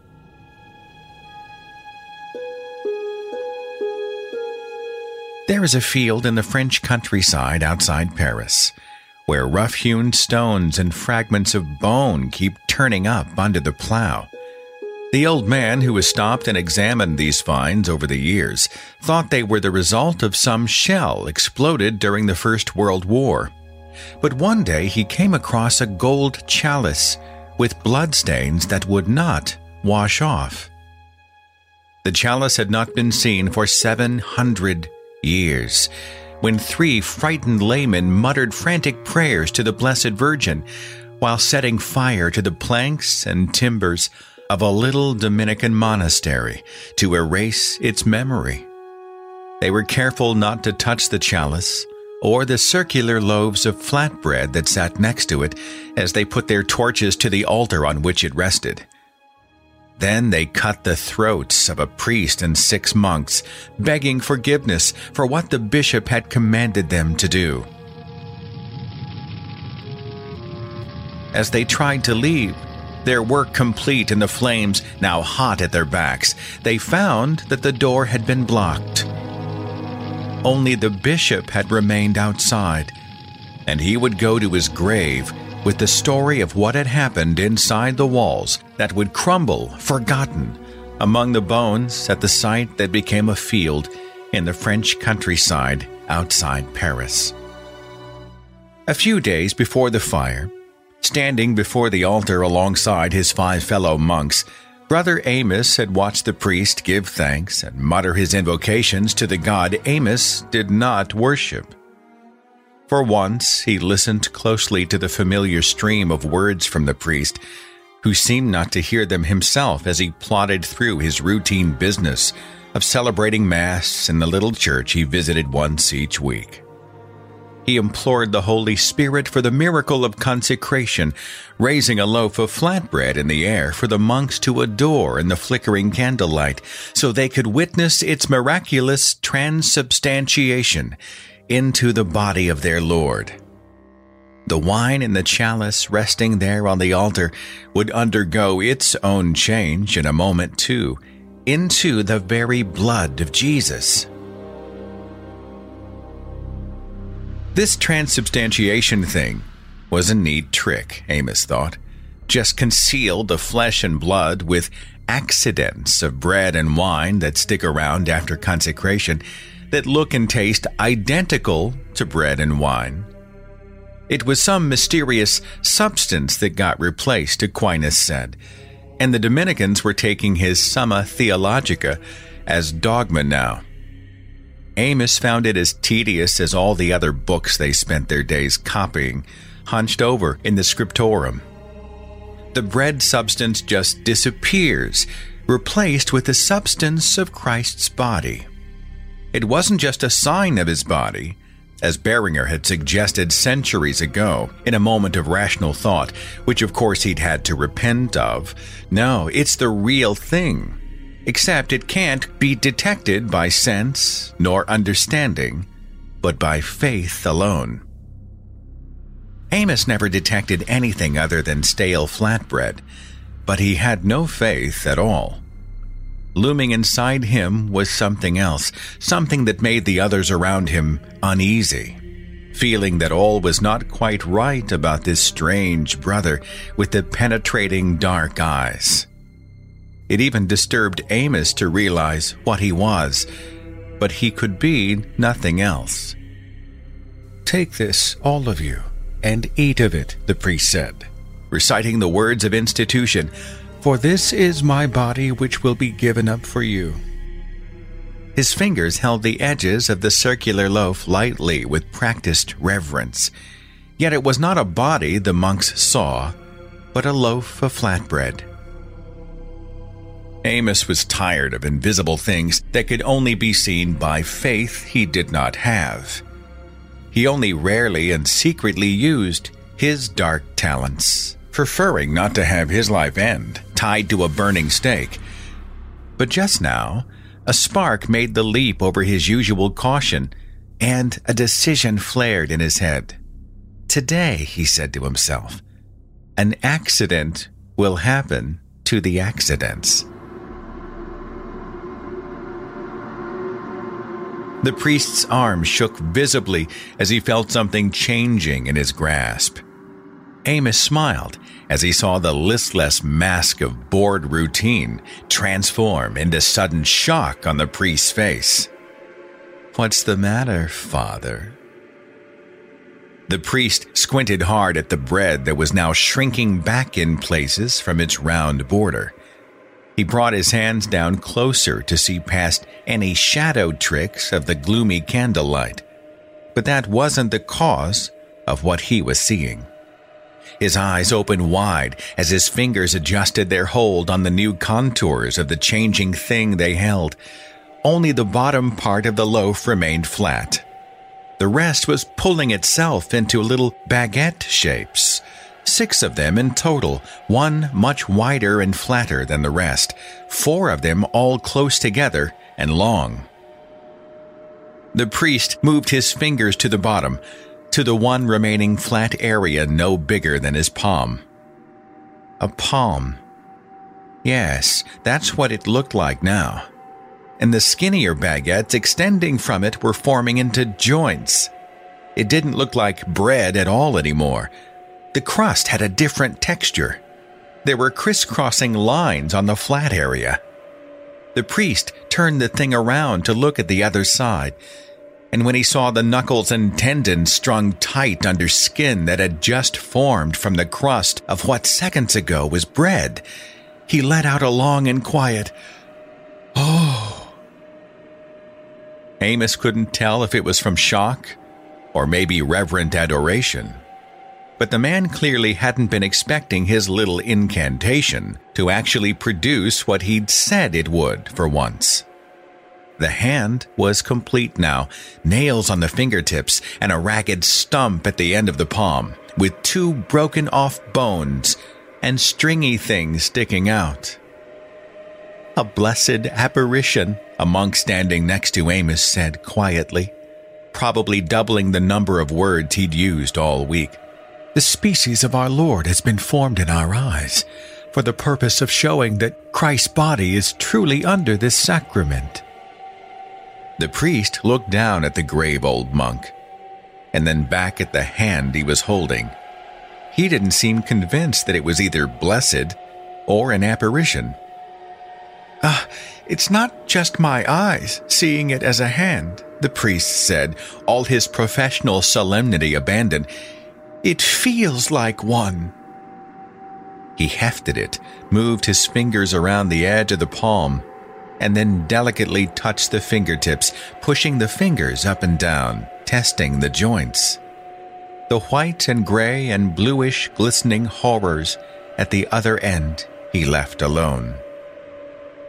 S7: There is a field in the French countryside outside Paris, where rough-hewn stones and fragments of bone keep turning up under the plow. The old man, who has stopped and examined these finds over the years, thought they were the result of some shell exploded during the First World War. But one day he came across a gold chalice with bloodstains that would not wash off. The chalice had not been seen for seven hundred years, when three frightened laymen muttered frantic prayers to the Blessed Virgin while setting fire to the planks and timbers of a little Dominican monastery to erase its memory. They were careful not to touch the chalice or the circular loaves of flatbread that sat next to it as they put their torches to the altar on which it rested. Then they cut the throats of a priest and six monks, begging forgiveness for what the bishop had commanded them to do. As they tried to leave, their work complete and the flames now hot at their backs, they found that the door had been blocked. Only the bishop had remained outside, and he would go to his grave with the story of what had happened inside the walls that would crumble, forgotten, among the bones at the site that became a field in the French countryside outside Paris. A few days before the fire, standing before the altar alongside his five fellow monks, Brother Amos had watched the priest give thanks and mutter his invocations to the God Amos did not worship. For once, he listened closely to the familiar stream of words from the priest, who seemed not to hear them himself as he plodded through his routine business of celebrating Mass in the little church he visited once each week. He implored the Holy Spirit for the miracle of consecration, raising a loaf of flatbread in the air for the monks to adore in the flickering candlelight, so they could witness its miraculous transubstantiation into the body of their Lord. The wine in the chalice resting there on the altar would undergo its own change in a moment too, into the very blood of Jesus. This transubstantiation thing was a neat trick, Amos thought. Just conceal the flesh and blood with accidents of bread and wine that stick around after consecration that look and taste identical to bread and wine. It was some mysterious substance that got replaced, Aquinas said, and the Dominicans were taking his Summa Theologica as dogma now. Amos found it as tedious as all the other books they spent their days copying, hunched over in the scriptorum. The bread substance just disappears replaced with the substance of Christ's body. It wasn't just a sign of his body, as Beringer had suggested centuries ago in a moment of rational thought, which of course he'd had to repent of. No, it's the real thing, except it can't be detected by sense nor understanding, but by faith alone. Amos never detected anything other than stale flatbread, but he had no faith at all. Looming inside him was something else, something that made the others around him uneasy, feeling that all was not quite right about this strange brother with the penetrating dark eyes. It even disturbed Amos to realize what he was, but he could be nothing else. "Take this, all of you, and eat of it," the priest said, reciting the words of institution, "for this is my body which will be given up for you." His fingers held the edges of the circular loaf lightly with practiced reverence. Yet it was not a body the monks saw, but a loaf of flatbread. Amos was tired of invisible things that could only be seen by faith he did not have. He only rarely and secretly used his dark talents, preferring not to have his life end tied to a burning stake. But just now, a spark made the leap over his usual caution, and a decision flared in his head. Today, he said to himself, an accident will happen to the accidents. The priest's arm shook visibly as he felt something changing in his grasp. Amos smiled as he saw the listless mask of bored routine transform into sudden shock on the priest's face. "What's the matter, Father?" The priest squinted hard at the bread that was now shrinking back in places from its round border. He brought his hands down closer to see past any shadow tricks of the gloomy candlelight, but that wasn't the cause of what he was seeing. His eyes opened wide as his fingers adjusted their hold on the new contours of the changing thing they held. Only the bottom part of the loaf remained flat. The rest was pulling itself into little baguette shapes. Six of them in total, one much wider and flatter than the rest, four of them all close together and long. The priest moved his fingers to the bottom, to the one remaining flat area no bigger than his palm. A palm. Yes, that's what it looked like now. And the skinnier baguettes extending from it were forming into joints. It didn't look like bread at all anymore. The crust had a different texture. There were crisscrossing lines on the flat area. The priest turned the thing around to look at the other side, and when he saw the knuckles and tendons strung tight under skin that had just formed from the crust of what seconds ago was bread, he let out a long and quiet, "Oh." Amos couldn't tell if it was from shock or maybe reverent adoration. But the man clearly hadn't been expecting his little incantation to actually produce what he'd said it would for once. The hand was complete now, nails on the fingertips and a ragged stump at the end of the palm, with two broken-off bones and stringy things sticking out. "A blessed apparition," a monk standing next to Amos said quietly, probably doubling the number of words he'd used all week. "The species of our Lord has been formed in our eyes for the purpose of showing that Christ's body is truly under this sacrament." The priest looked down at the grave old monk, and then back at the hand he was holding. He didn't seem convinced that it was either blessed or an apparition. "Ah, it's not just my eyes seeing it as a hand," the priest said, all his professional solemnity abandoned. "It feels like one." He hefted it, moved his fingers around the edge of the palm, and then delicately touched the fingertips, pushing the fingers up and down, testing the joints. The white and gray and bluish glistening horrors at the other end he left alone.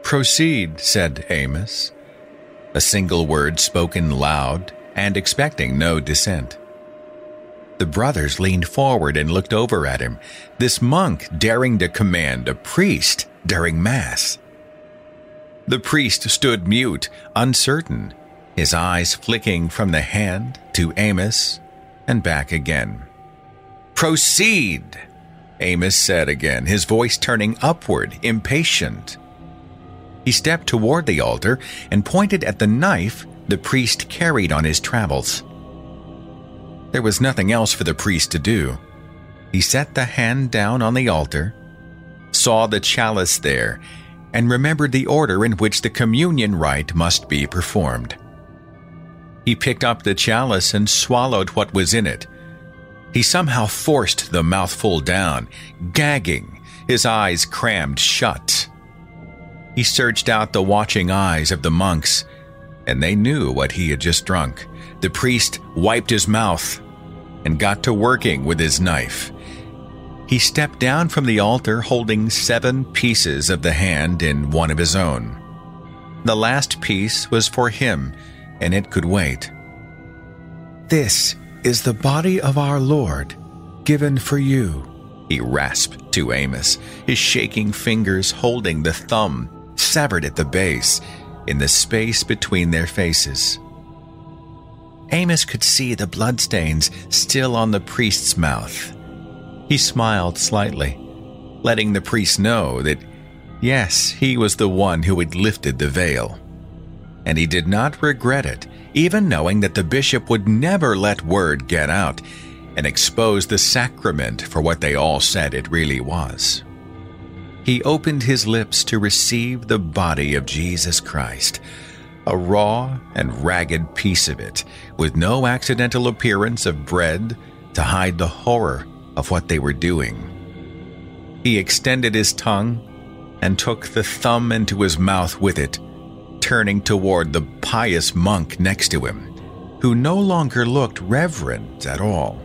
S7: "Proceed," said Amos, a single word spoken loud and expecting no dissent. The brothers leaned forward and looked over at him, this monk daring to command a priest during Mass. The priest stood mute, uncertain, his eyes flicking from the hand to Amos and back again. "Proceed," Amos said again, his voice turning upward, impatient. He stepped toward the altar and pointed at the knife the priest carried on his travels. There was nothing else for the priest to do. He set the hand down on the altar, saw the chalice there, and remembered the order in which the communion rite must be performed. He picked up the chalice and swallowed what was in it. He somehow forced the mouthful down, gagging, his eyes crammed shut. He searched out the watching eyes of the monks, and they knew what he had just drunk. The priest wiped his mouth and got to working with his knife. He stepped down from the altar holding seven pieces of the hand in one of his own. The last piece was for him, and it could wait. "This is the body of our Lord, given for you," he rasped to Amos, his shaking fingers holding the thumb severed at the base in the space between their faces. Amos could see the bloodstains still on the priest's mouth. He smiled slightly, letting the priest know that, yes, he was the one who had lifted the veil. And he did not regret it, even knowing that the bishop would never let word get out and expose the sacrament for what they all said it really was. He opened his lips to receive the body of Jesus Christ, a raw and ragged piece of it, with no accidental appearance of bread to hide the horror of what they were doing. He extended his tongue and took the thumb into his mouth with it, turning toward the pious monk next to him, who no longer looked reverent at all.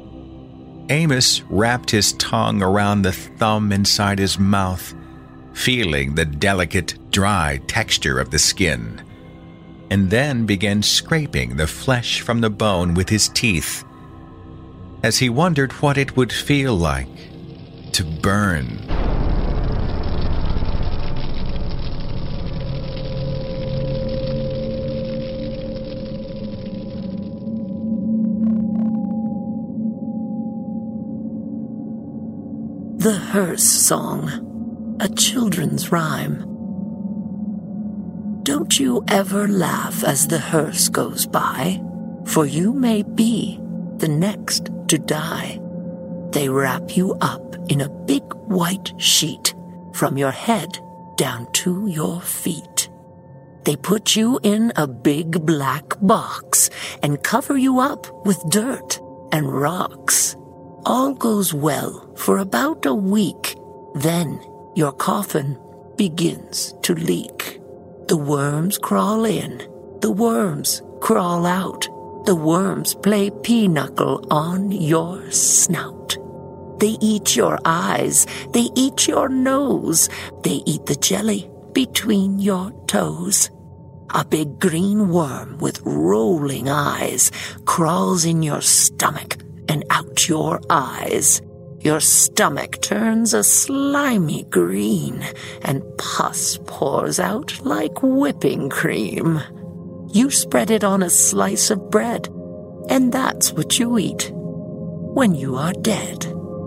S7: Amos wrapped his tongue around the thumb inside his mouth, feeling the delicate, dry texture of the skin, and then began scraping the flesh from the bone with his teeth, as he wondered what it would feel like to burn.
S8: The Hearse Song, a children's rhyme. Don't you ever laugh as the hearse goes by, for you may be the next to die. They wrap you up in a big white sheet from your head down to your feet. They put you in a big black box and cover you up with dirt and rocks. All goes well for about a week. Then your coffin begins to leak. The worms crawl in, the worms crawl out. The worms play pinochle on your snout. They eat your eyes, they eat your nose, they eat the jelly between your toes. A big green worm with rolling eyes crawls in your stomach and out your eyes. Your stomach turns a slimy green, and pus pours out like whipping cream. You spread it on a slice of bread, and that's what you eat when you are dead.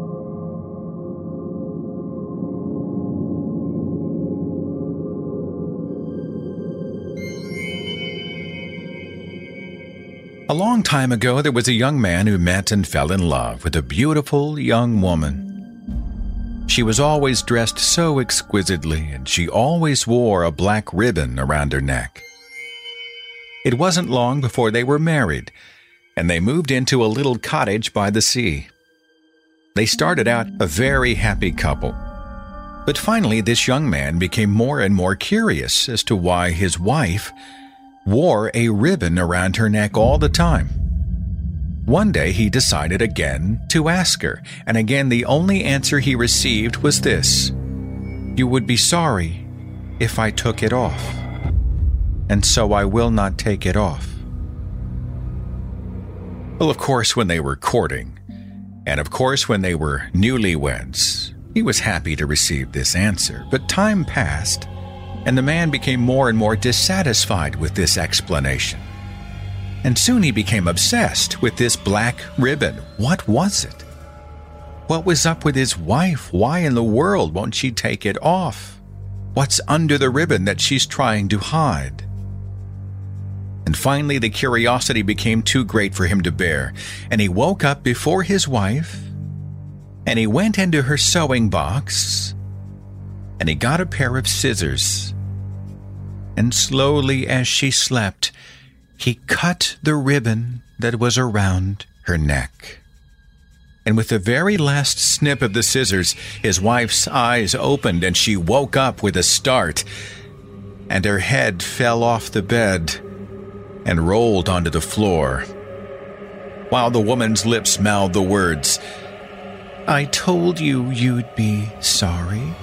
S7: A long time ago, there was a young man who met and fell in love with a beautiful young woman. She was always dressed so exquisitely, and she always wore a black ribbon around her neck. It wasn't long before they were married, and they moved into a little cottage by the sea. They started out a very happy couple. But finally, this young man became more and more curious as to why his wife wore a ribbon around her neck all the time. One day he decided again to ask her, and again the only answer he received was this: "You would be sorry if I took it off, and so I will not take it off. Well, of course, when they were courting, and of course when they were newlyweds, he was happy to receive this answer. But time passed, and the man became more and more dissatisfied with this explanation. And soon he became obsessed with this black ribbon. What was it? What was up with his wife? Why in the world won't she take it off? What's under the ribbon that she's trying to hide? And finally, the curiosity became too great for him to bear, and he woke up before his wife, and he went into her sewing box, and he got a pair of scissors. And slowly, as she slept, he cut the ribbon that was around her neck. And with the very last snip of the scissors, his wife's eyes opened and she woke up with a start, and her head fell off the bed and rolled onto the floor, while the woman's lips mouthed the words, "I told you you'd be sorry."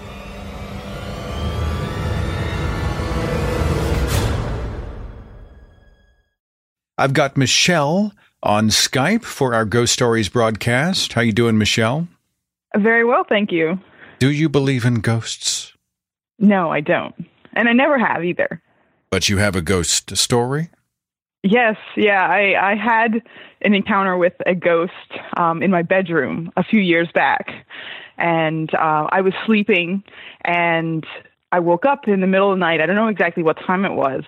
S7: I've got Michelle on Skype for our Ghost Stories broadcast. How you doing, Michelle?
S10: Very well, thank you.
S7: Do you believe in ghosts?
S10: No, I don't. And I never have either.
S7: But you have a ghost story?
S10: Yes, yeah. I, I had an encounter with a ghost um, in my bedroom a few years back. And uh, I was sleeping, and I woke up in the middle of the night. I don't know exactly what time it was.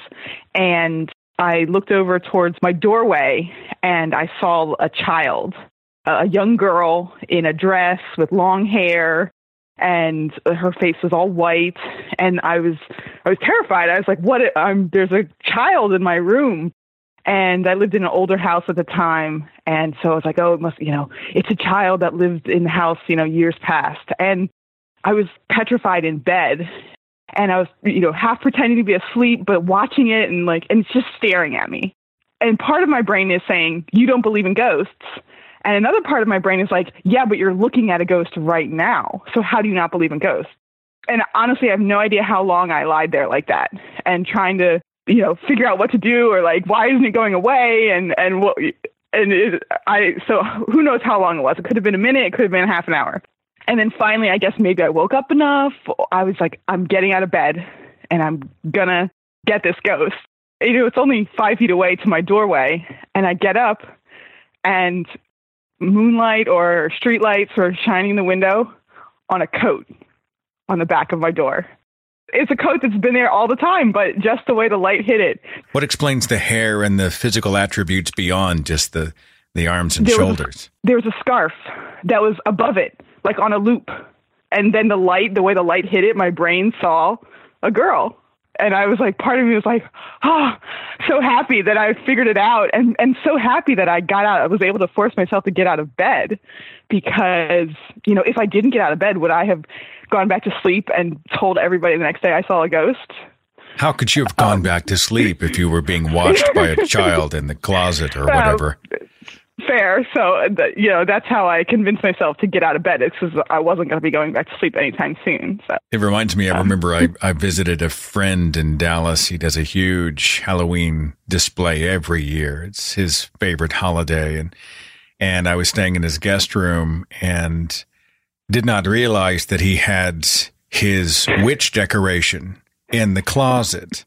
S10: And I looked over towards my doorway, and I saw a child, a young girl in a dress with long hair, and her face was all white. And I was, I was terrified. I was like, "What? I'm there's a child in my room." And I lived in an older house at the time, and so I was like, "Oh, it must, you know, it's a child that lived in the house, you know, years past." And I was petrified in bed. And I was, you know, half pretending to be asleep, but watching it and like, and it's just staring at me. And part of my brain is saying, "You don't believe in ghosts." And another part of my brain is like, "Yeah, but you're looking at a ghost right now. So how do you not believe in ghosts?" And honestly, I have no idea how long I lied there like that and trying to, you know, figure out what to do, or like, why isn't it going away? And, and what, and it, I, so who knows how long it was? It could have been a minute. It could have been half an hour. And then finally, I guess maybe I woke up enough. I was like, I'm getting out of bed and I'm gonna get this ghost. You know, it's only five feet away to my doorway. And I get up, and moonlight or street lights are shining in the window on a coat on the back of my door. It's a coat that's been there all the time, but just the way the light hit it.
S7: What explains the hair and the physical attributes beyond just the, the arms and
S10: there
S7: shoulders?
S10: Was a, there was a scarf that was above it, like on a loop. And then the light, the way the light hit it, my brain saw a girl. And I was like, part of me was like, oh, so happy that I figured it out. And, and so happy that I got out. I was able to force myself to get out of bed, because, you know, if I didn't get out of bed, would I have gone back to sleep and told everybody the next day I saw a ghost?
S7: How could you have gone um, back to sleep if you were being watched by a child in the closet or whatever?
S10: Uh, Fair. So, you know, that's how I convinced myself to get out of bed. It's because I wasn't going to be going back to sleep anytime soon. So
S7: it reminds me, I remember I, I visited a friend in Dallas. He does a huge Halloween display every year. It's his favorite holiday. And, and I was staying in his guest room and did not realize that he had his witch decoration in the closet,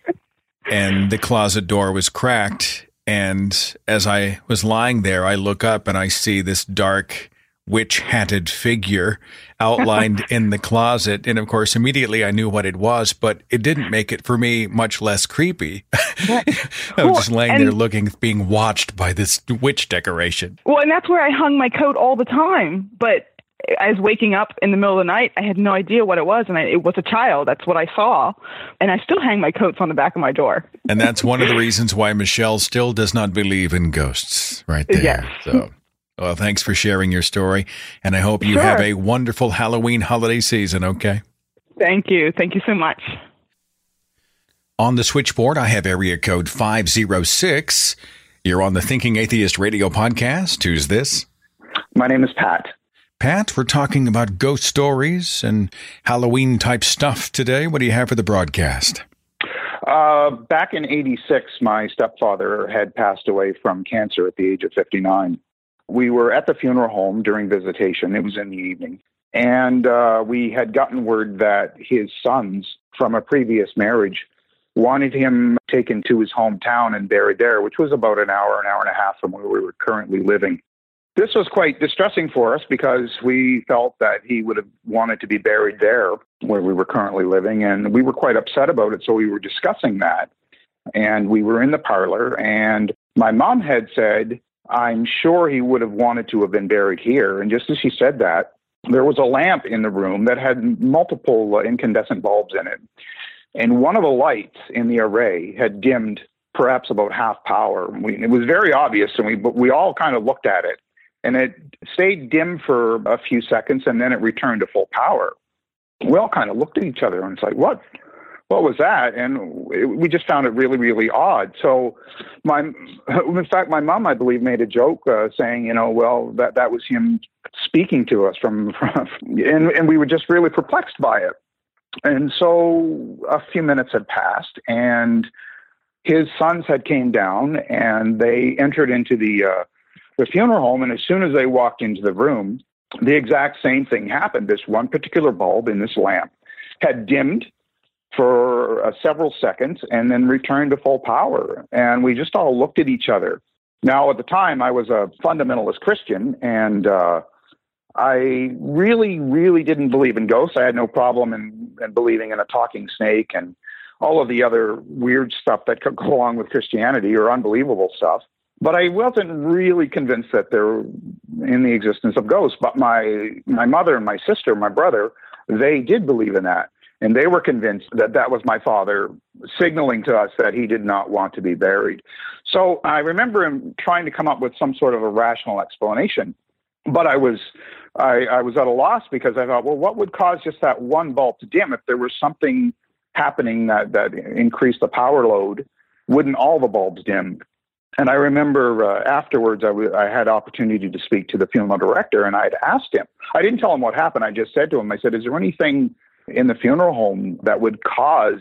S7: and the closet door was cracked. And as I was lying there, I look up and I see this dark witch-hatted figure outlined in the closet. And of course, immediately I knew what it was, but it didn't make it for me much less creepy. I was just laying there looking, being watched by this witch decoration.
S10: Well, and that's where I hung my coat all the time. But I was waking up in the middle of the night. I had no idea what it was, and I, it was a child. That's what I saw. And I still hang my coats on the back of my door.
S7: And that's one of the reasons why Michelle still does not believe in ghosts, right there.
S10: Yes.
S7: So, well, thanks for sharing your story, and I hope you
S10: sure.
S7: have a wonderful Halloween holiday season, okay?
S10: Thank you. Thank you so much.
S7: On the switchboard, I have area code five oh six. You're on the Thinking Atheist radio podcast. Who's this?
S11: My name is Pat.
S7: Pat, we're talking about ghost stories and Halloween-type stuff today. What do you have for the broadcast?
S11: Uh, back in eighty-six, my stepfather had passed away from cancer at the age of fifty-nine. We were at the funeral home during visitation. It was in the evening. And uh, we had gotten word that his sons from a previous marriage wanted him taken to his hometown and buried there, which was about an hour, an hour and a half from where we were currently living. This was quite distressing for us because we felt that he would have wanted to be buried there where we were currently living, and we were quite upset about it, so we were discussing that. And we were in the parlor, and my mom had said, I'm sure he would have wanted to have been buried here. And just as she said that, there was a lamp in the room that had multiple uh, incandescent bulbs in it. And one of the lights in the array had dimmed perhaps about half power. We, it was very obvious, and we, we all kind of looked at it. And it stayed dim for a few seconds, and then it returned to full power. We all kind of looked at each other, and it's like, what? What was that? And it, we just found it really, really odd. So, my, in fact, my mom, I believe, made a joke uh, saying, you know, well, that, that was him speaking to us from, from and, and we were just really perplexed by it. And so a few minutes had passed, and his sons had came down, and they entered into the uh, the funeral home. And as soon as they walked into the room, the exact same thing happened. This one particular bulb in this lamp had dimmed for uh, several seconds and then returned to full power. And we just all looked at each other. Now, at the time, I was a fundamentalist Christian, and uh, I really, really didn't believe in ghosts. I had no problem in, in believing in a talking snake and all of the other weird stuff that could go along with Christianity or unbelievable stuff. But I wasn't really convinced that there were in the existence of ghosts. But my my mother and my sister, my brother, they did believe in that. And they were convinced that that was my father signaling to us that he did not want to be buried. So I remember him trying to come up with some sort of a rational explanation. But I was I, I was at a loss because I thought, well, what would cause just that one bulb to dim? If there was something happening that, that increased the power load, wouldn't all the bulbs dim? And I remember uh, afterwards, I, w- I had opportunity to speak to the funeral director, and I had asked him. I didn't tell him what happened. I just said to him, I said, is there anything in the funeral home that would cause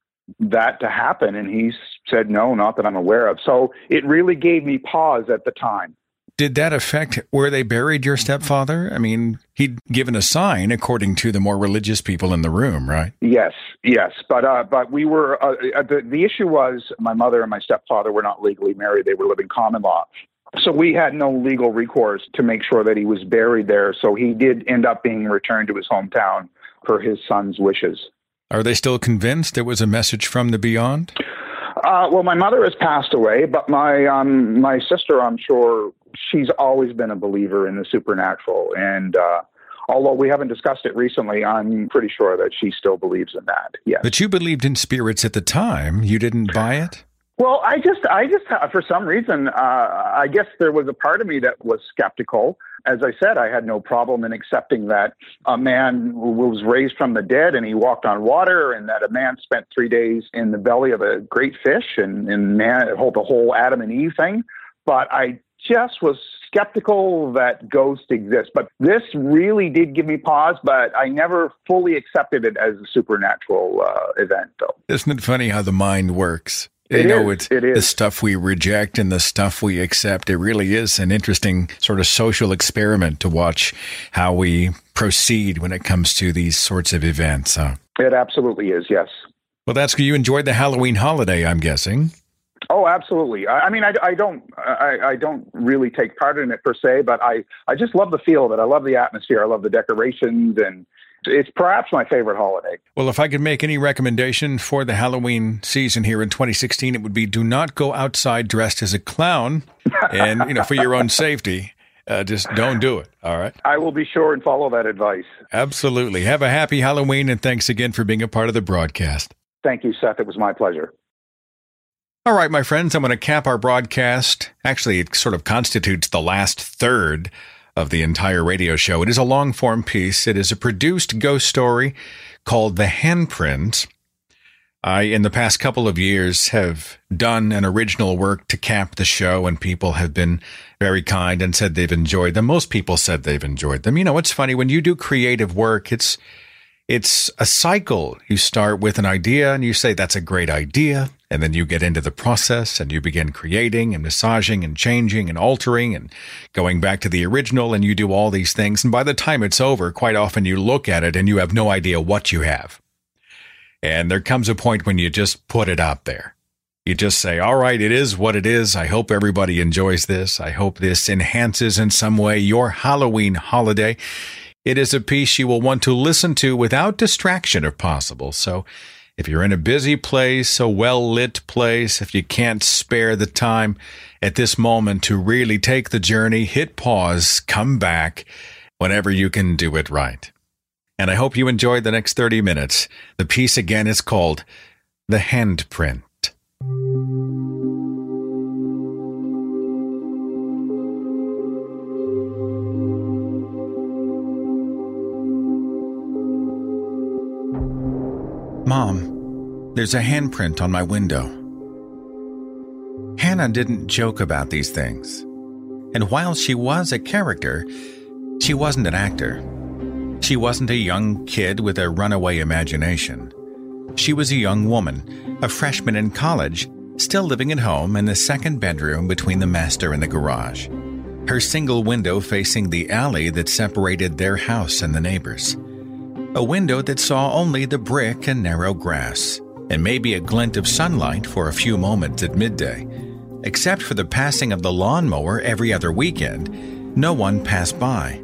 S11: that to happen? And he said, no, not that I'm aware of. So it really gave me pause at the time.
S7: Did that affect where they buried your stepfather? I mean, he'd given a sign according to the more religious people in the room, right?
S11: Yes, yes. But uh, but we were, uh, the, the issue was my mother and my stepfather were not legally married. They were living common law. So we had no legal recourse to make sure that he was buried there. So he did end up being returned to his hometown per his son's wishes.
S7: Are they still convinced it was a message from the beyond?
S11: Uh, well, my mother has passed away, but my um, my sister, I'm sure, she's always been a believer in the supernatural. And uh, although we haven't discussed it recently, I'm pretty sure that she still believes in that. Yes.
S7: But you believed in spirits at the time. You didn't buy it?
S11: Well, I just, I just, for some reason, uh, I guess there was a part of me that was skeptical. As I said, I had no problem in accepting that a man was raised from the dead and he walked on water, and that a man spent three days in the belly of a great fish, and, and man, the whole Adam and Eve thing. But I just was skeptical that ghosts exist. But this really did give me pause, but I never fully accepted it as a supernatural uh, event, though.
S7: Isn't it funny how the mind works? You
S11: It
S7: know,
S11: is,
S7: it's
S11: it is.
S7: the stuff we reject and the stuff we accept. It really is an interesting sort of social experiment to watch how we proceed when it comes to these sorts of events. Huh?
S11: It absolutely is, yes.
S7: Well, that's you enjoyed the Halloween holiday, I'm guessing.
S11: Oh, absolutely. I, I mean, I, I don't, I, I don't really take part in it per se, but I, I just love the feel of it. I love the atmosphere. I love the decorations, and it's perhaps my favorite holiday.
S7: Well, if I could make any recommendation for the Halloween season here in twenty sixteen, it would be do not go outside dressed as a clown, and you know, for your own safety, uh, just don't do it. All right.
S11: I will be sure and follow that advice.
S7: Absolutely. Have a happy Halloween, and thanks again for being a part of the broadcast.
S11: Thank you, Seth. It was my pleasure.
S7: All right, my friends, I'm going to cap our broadcast. Actually, it sort of constitutes the last third of the entire radio show. It is a long-form piece. It is a produced ghost story called The Handprint. I, in the past couple of years, have done an original work to cap the show, and people have been very kind and said they've enjoyed them. Most people said they've enjoyed them. You know, it's funny, when you do creative work, it's it's a cycle. You start with an idea and you say, that's a great idea. And then you get into the process and you begin creating and massaging and changing and altering and going back to the original, and you do all these things. And by the time it's over, quite often you look at it and you have no idea what you have. And there comes a point when you just put it out there. You just say, all right, it is what it is. I hope everybody enjoys this. I hope this enhances in some way your Halloween holiday. It is a piece you will want to listen to without distraction if possible. So if you're in a busy place, a well-lit place, if you can't spare the time at this moment to really take the journey, hit pause, come back whenever you can do it right. And I hope you enjoyed the next thirty minutes. The piece again is called The Handprint. Mom, there's a handprint on my window. Hannah didn't joke about these things. And while she was a character, she wasn't an actor. She wasn't a young kid with a runaway imagination. She was a young woman, a freshman in college, still living at home in the second bedroom between the master and the garage. Her single window facing the alley that separated their house and the neighbors. A window that saw only the brick and narrow grass, and maybe a glint of sunlight for a few moments at midday. Except for the passing of the lawnmower every other weekend, no one passed by.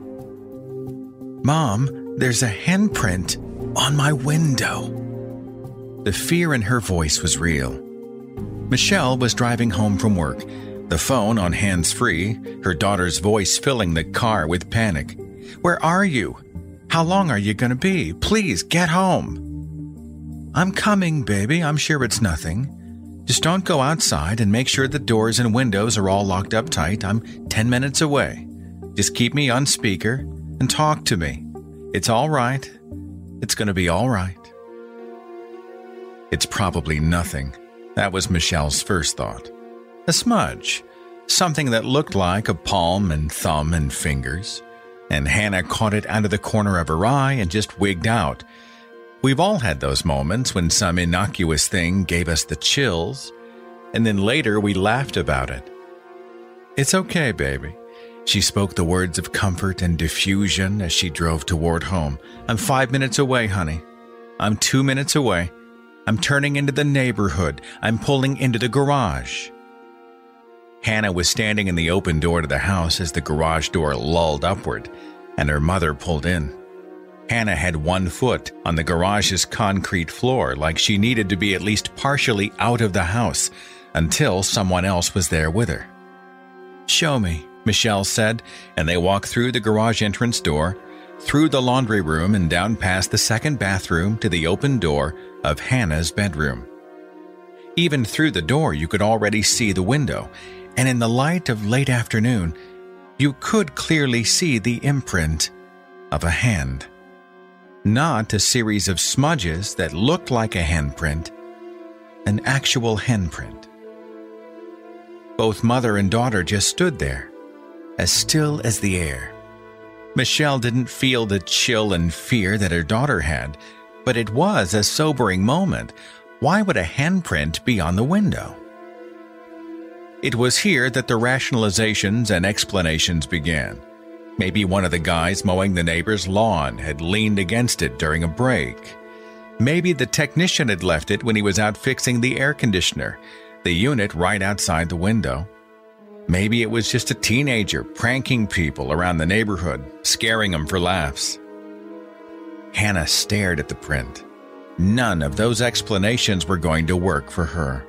S7: Mom, there's a handprint on my window. The fear in her voice was real. Michelle was driving home from work, the phone on hands-free, her daughter's voice filling the car with panic. Where are you? How long are you going to be? Please, get home. I'm coming, baby. I'm sure it's nothing. Just don't go outside, and make sure the doors and windows are all locked up tight. I'm ten minutes away. Just keep me on speaker and talk to me. It's all right. It's going to be all right. It's probably nothing. That was Michelle's first thought. A smudge. Something that looked like a palm and thumb and fingers. And Hannah caught it out of the corner of her eye and just wigged out. We've all had those moments when some innocuous thing gave us the chills, and then later we laughed about it. It's okay, baby. She spoke the words of comfort and diffusion as she drove toward home. I'm five minutes away, honey. I'm two minutes away. I'm turning into the neighborhood. I'm pulling into the garage. Hannah was standing in the open door to the house as the garage door lulled upward, and her mother pulled in. Hannah had one foot on the garage's concrete floor, like she needed to be at least partially out of the house until someone else was there with her. Show me, Michelle said, and they walked through the garage entrance door, through the laundry room and down past the second bathroom to the open door of Hannah's bedroom. Even through the door, you could already see the window, and in the light of late afternoon, you could clearly see the imprint of a hand. Not a series of smudges that looked like a handprint, an actual handprint. Both mother and daughter just stood there, as still as the air. Michelle didn't feel the chill and fear that her daughter had, but it was a sobering moment. Why would a handprint be on the window? It was here that the rationalizations and explanations began. Maybe one of the guys mowing the neighbor's lawn had leaned against it during a break. Maybe the technician had left it when he was out fixing the air conditioner, the unit right outside the window. Maybe it was just a teenager pranking people around the neighborhood, scaring them for laughs. Hannah stared at the print. None of those explanations were going to work for her.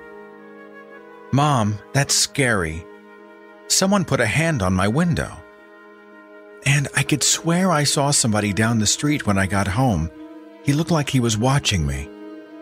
S7: Mom, that's scary. Someone put a hand on my window. And I could swear I saw somebody down the street when I got home. He looked like he was watching me.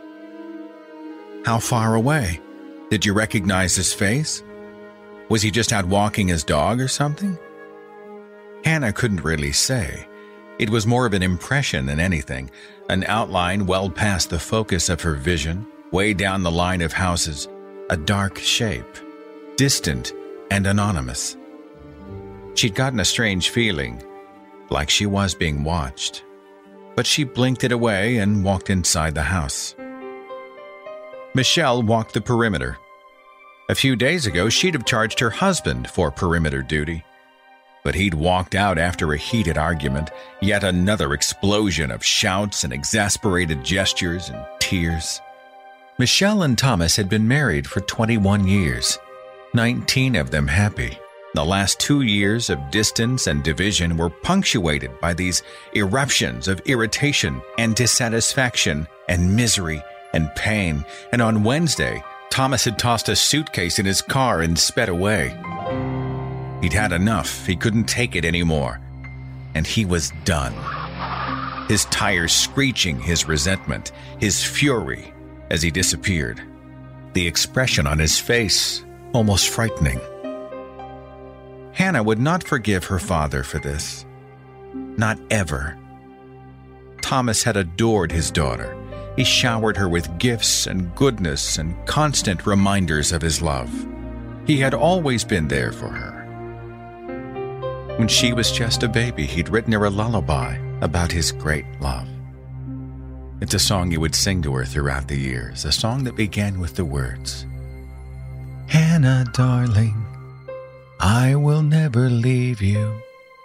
S7: How far away? Did you recognize his face? Was he just out walking his dog or something? Hannah couldn't really say. It was more of an impression than anything, an outline well past the focus of her vision, way down the line of houses, a dark shape, distant and anonymous. She'd gotten a strange feeling, like she was being watched, but she blinked it away and walked inside the house. Michelle walked the perimeter. A few days ago, she'd have charged her husband for perimeter duty, but he'd walked out after a heated argument, yet another explosion of shouts and exasperated gestures and tears. Michelle and Thomas had been married for twenty-one years, nineteen of them happy. The last two years of distance and division were punctuated by these eruptions of irritation and dissatisfaction and misery and pain, and on Wednesday, Thomas had tossed a suitcase in his car and sped away. He'd had enough. He couldn't take it anymore, and he was done. His tires screeching his resentment, his fury as he disappeared. The expression on his face almost frightening. Hannah would not forgive her father for this. Not ever. Thomas had adored his daughter. He showered her with gifts and goodness and constant reminders of his love. He had always been there for her. When she was just a baby, he'd written her a lullaby about his great love. It's a song he would sing to her throughout the years, a song that began with the words, "Hannah, darling, I will never leave you."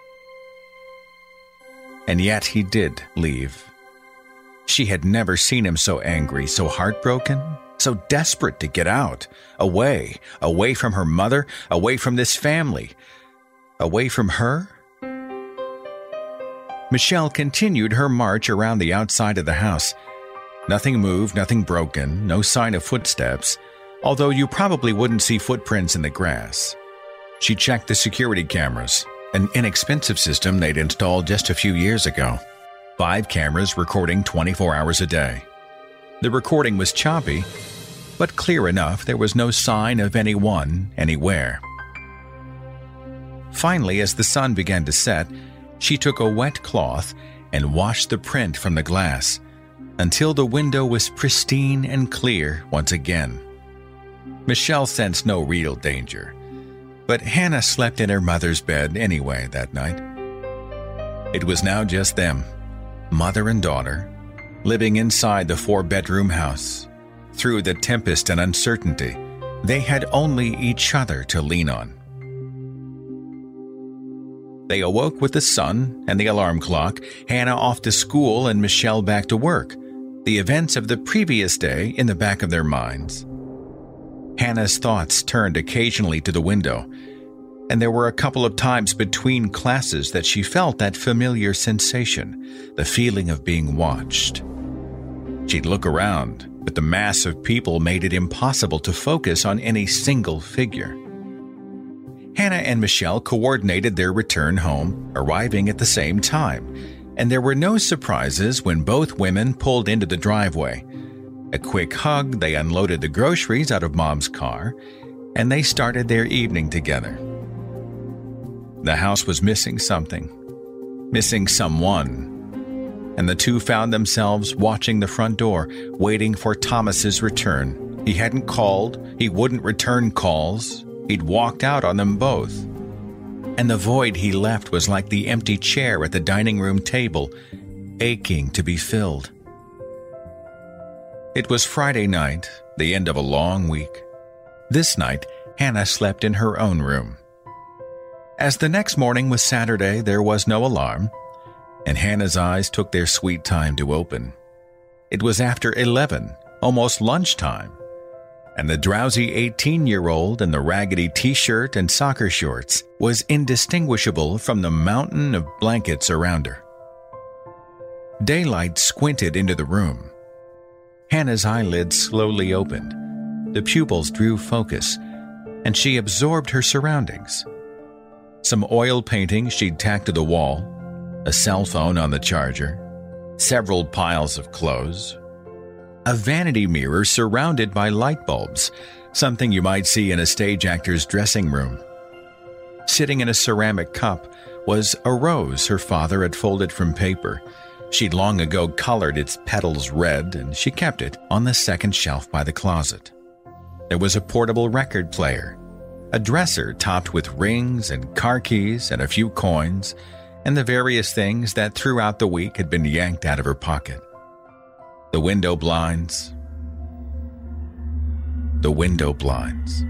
S7: And yet he did leave. She had never seen him so angry, so heartbroken, so desperate to get out, away, away from her mother, away from this family, away from her. Michelle continued her march around the outside of the house. Nothing moved, nothing broken, no sign of footsteps, although you probably wouldn't see footprints in the grass. She checked the security cameras, an inexpensive system they'd installed just a few years ago. Five cameras recording twenty-four hours a day. The recording was choppy, but clear enough there was no sign of anyone anywhere. Finally, as the sun began to set, she took a wet cloth and washed the print from the glass until the window was pristine and clear once again. Michelle sensed no real danger, but Hannah slept in her mother's bed anyway that night. It was now just them, mother and daughter, living inside the four-bedroom house. Through the tempest and uncertainty, they had only each other to lean on. They awoke with the sun and the alarm clock, Hannah off to school and Michelle back to work, the events of the previous day in the back of their minds. Hannah's thoughts turned occasionally to the window, and there were a couple of times between classes that she felt that familiar sensation, the feeling of being watched. She'd look around, but the mass of people made it impossible to focus on any single figure. Hannah and Michelle coordinated their return home, arriving at the same time, and there were no surprises when both women pulled into the driveway. A quick hug, they unloaded the groceries out of Mom's car, and they started their evening together. The house was missing something, missing someone, and the two found themselves watching the front door, waiting for Thomas's return. He hadn't called, he wouldn't return calls, he'd walked out on them both. And the void he left was like the empty chair at the dining room table, aching to be filled. It was Friday night, the end of a long week. This night, Hannah slept in her own room. As the next morning was Saturday, there was no alarm, and Hannah's eyes took their sweet time to open. It was after eleven, almost lunchtime, and the drowsy eighteen-year-old in the raggedy t-shirt and soccer shorts was indistinguishable from the mountain of blankets around her. Daylight squinted into the room. Hannah's eyelids slowly opened. The pupils drew focus, and she absorbed her surroundings. Some oil paintings she'd tacked to the wall, a cell phone on the charger, several piles of clothes, a vanity mirror surrounded by light bulbs, something you might see in a stage actor's dressing room. Sitting in a ceramic cup was a rose her father had folded from paper. She'd long ago colored its petals red, and she kept it on the second shelf by the closet. There was a portable record player, a dresser topped with rings and car keys and a few coins, and the various things that throughout the week had been yanked out of her pocket. The window blinds. The window blinds.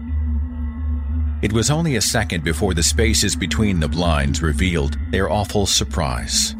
S7: It was only a second before the spaces between the blinds revealed their awful surprise.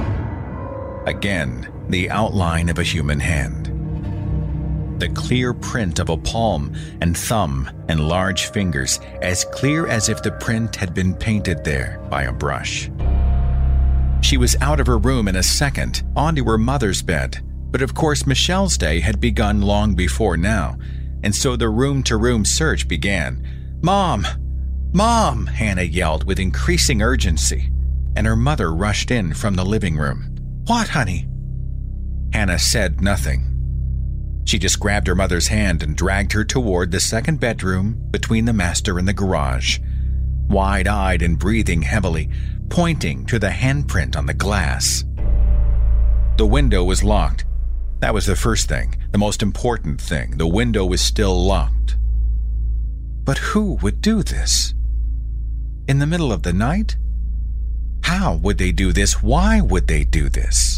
S7: Again, the outline of a human hand. The clear print of a palm and thumb and large fingers, as clear as if the print had been painted there by a brush. She was out of her room in a second, onto her mother's bed, but of course Michelle's day had begun long before now, and so the room-to-room search began. "Mom! Mom!" Hannah yelled with increasing urgency, and her mother rushed in from the living room. "What, honey?" Hannah said nothing. She just grabbed her mother's hand and dragged her toward the second bedroom between the master and the garage, wide-eyed and breathing heavily, pointing to the handprint on the glass. The window was locked. That was the first thing, the most important thing. The window was still locked. But who would do this? In the middle of the night? How would they do this? Why would they do this?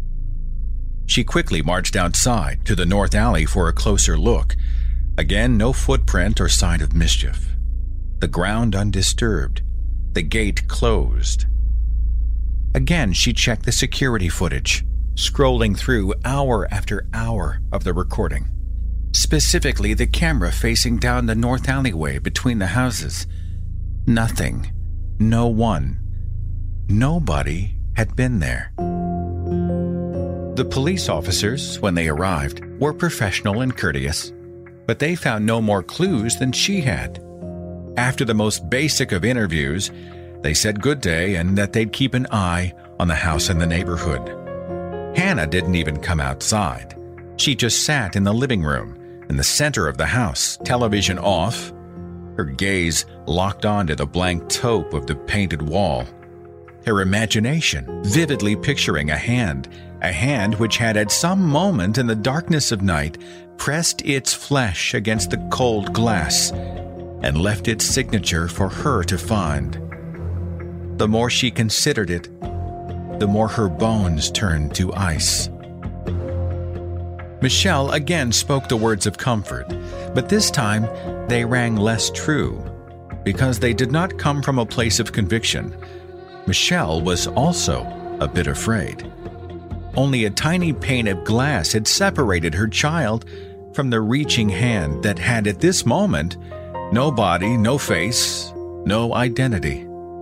S7: She quickly marched outside to the north alley for a closer look. Again, no footprint or sign of mischief. The ground undisturbed. The gate closed. Again, she checked the security footage, scrolling through hour after hour of the recording. Specifically, the camera facing down the north alleyway between the houses. Nothing. No one. Nobody had been there. The police officers, when they arrived, were professional and courteous, but they found no more clues than she had. After the most basic of interviews, they said good day and that they'd keep an eye on the house and the neighborhood. Hannah didn't even come outside. She just sat in the living room, in the center of the house, television off, her gaze locked onto the blank taupe of the painted wall. Her imagination vividly picturing a hand, a hand which had at some moment in the darkness of night pressed its flesh against the cold glass and left its signature for her to find. The more she considered it, the more her bones turned to ice. Michelle again spoke the words of comfort, but this time they rang less true, because they did not come from a place of conviction. Michelle was also a bit afraid. Only a tiny pane of glass had separated her child from the reaching hand that had at this moment no body, no face, no identity.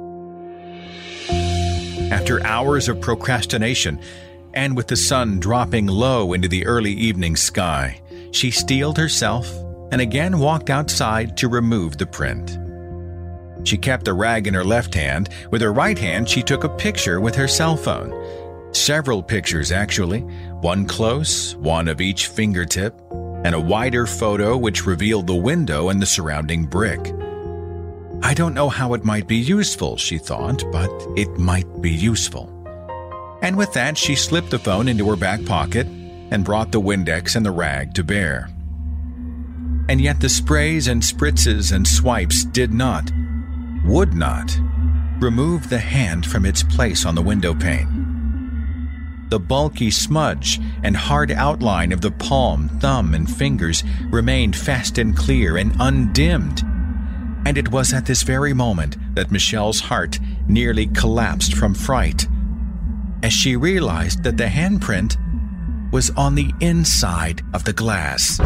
S7: After hours of procrastination, and with the sun dropping low into the early evening sky, she steeled herself and again walked outside to remove the print. She kept the rag in her left hand. With her right hand, she took a picture with her cell phone. Several pictures, actually. One close, one of each fingertip, and a wider photo which revealed the window and the surrounding brick. I don't know how it might be useful, she thought, but it might be useful. And with that, she slipped the phone into her back pocket and brought the Windex and the rag to bear. And yet the sprays and spritzes and swipes did not, would not, remove the hand from its place on the window pane. The bulky smudge and hard outline of the palm, thumb, and fingers remained fast and clear and undimmed. And it was at this very moment that Michelle's heart nearly collapsed from fright, as she realized that the handprint was on the inside of the glass.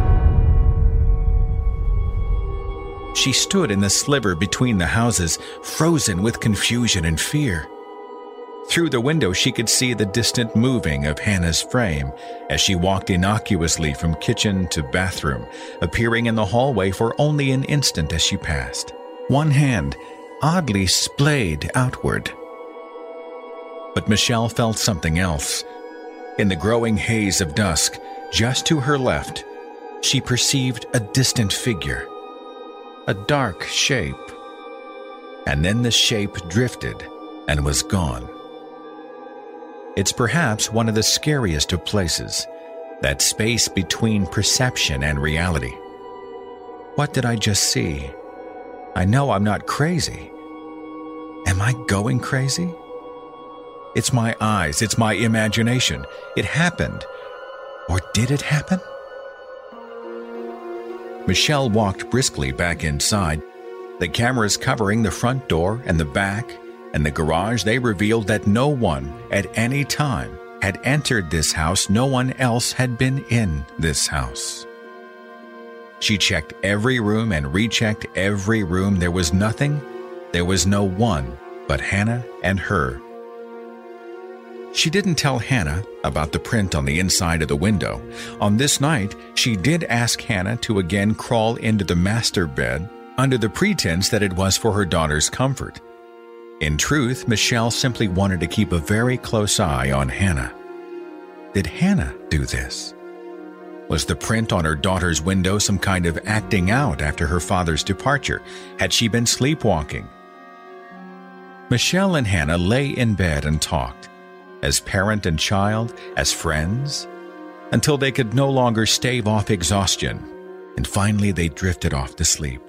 S7: She stood in the sliver between the houses, frozen with confusion and fear. Through the window, she could see the distant moving of Hannah's frame as she walked innocuously from kitchen to bathroom, appearing in the hallway for only an instant as she passed, one hand oddly splayed outward. But Michelle felt something else. In the growing haze of dusk, just to her left, she perceived a distant figure, a dark shape, and then the shape drifted and was gone. It's perhaps one of the scariest of places, that space between perception and reality. What did I just see? I know I'm not crazy. Am I going crazy? It's my eyes, it's my imagination. It happened. Or did it happen? Michelle walked briskly back inside. The cameras covering the front door and the back and the garage, they revealed that no one at any time had entered this house. No one else had been in this house. She checked every room and rechecked every room. There was nothing. There was no one but Hannah and her. She didn't tell Hannah about the print on the inside of the window. On this night, she did ask Hannah to again crawl into the master bed under the pretense that it was for her daughter's comfort. In truth, Michelle simply wanted to keep a very close eye on Hannah. Did Hannah do this? Was the print on her daughter's window some kind of acting out after her father's departure? Had she been sleepwalking? Michelle and Hannah lay in bed and talked, as parent and child, as friends, until they could no longer stave off exhaustion, and finally they drifted off to sleep.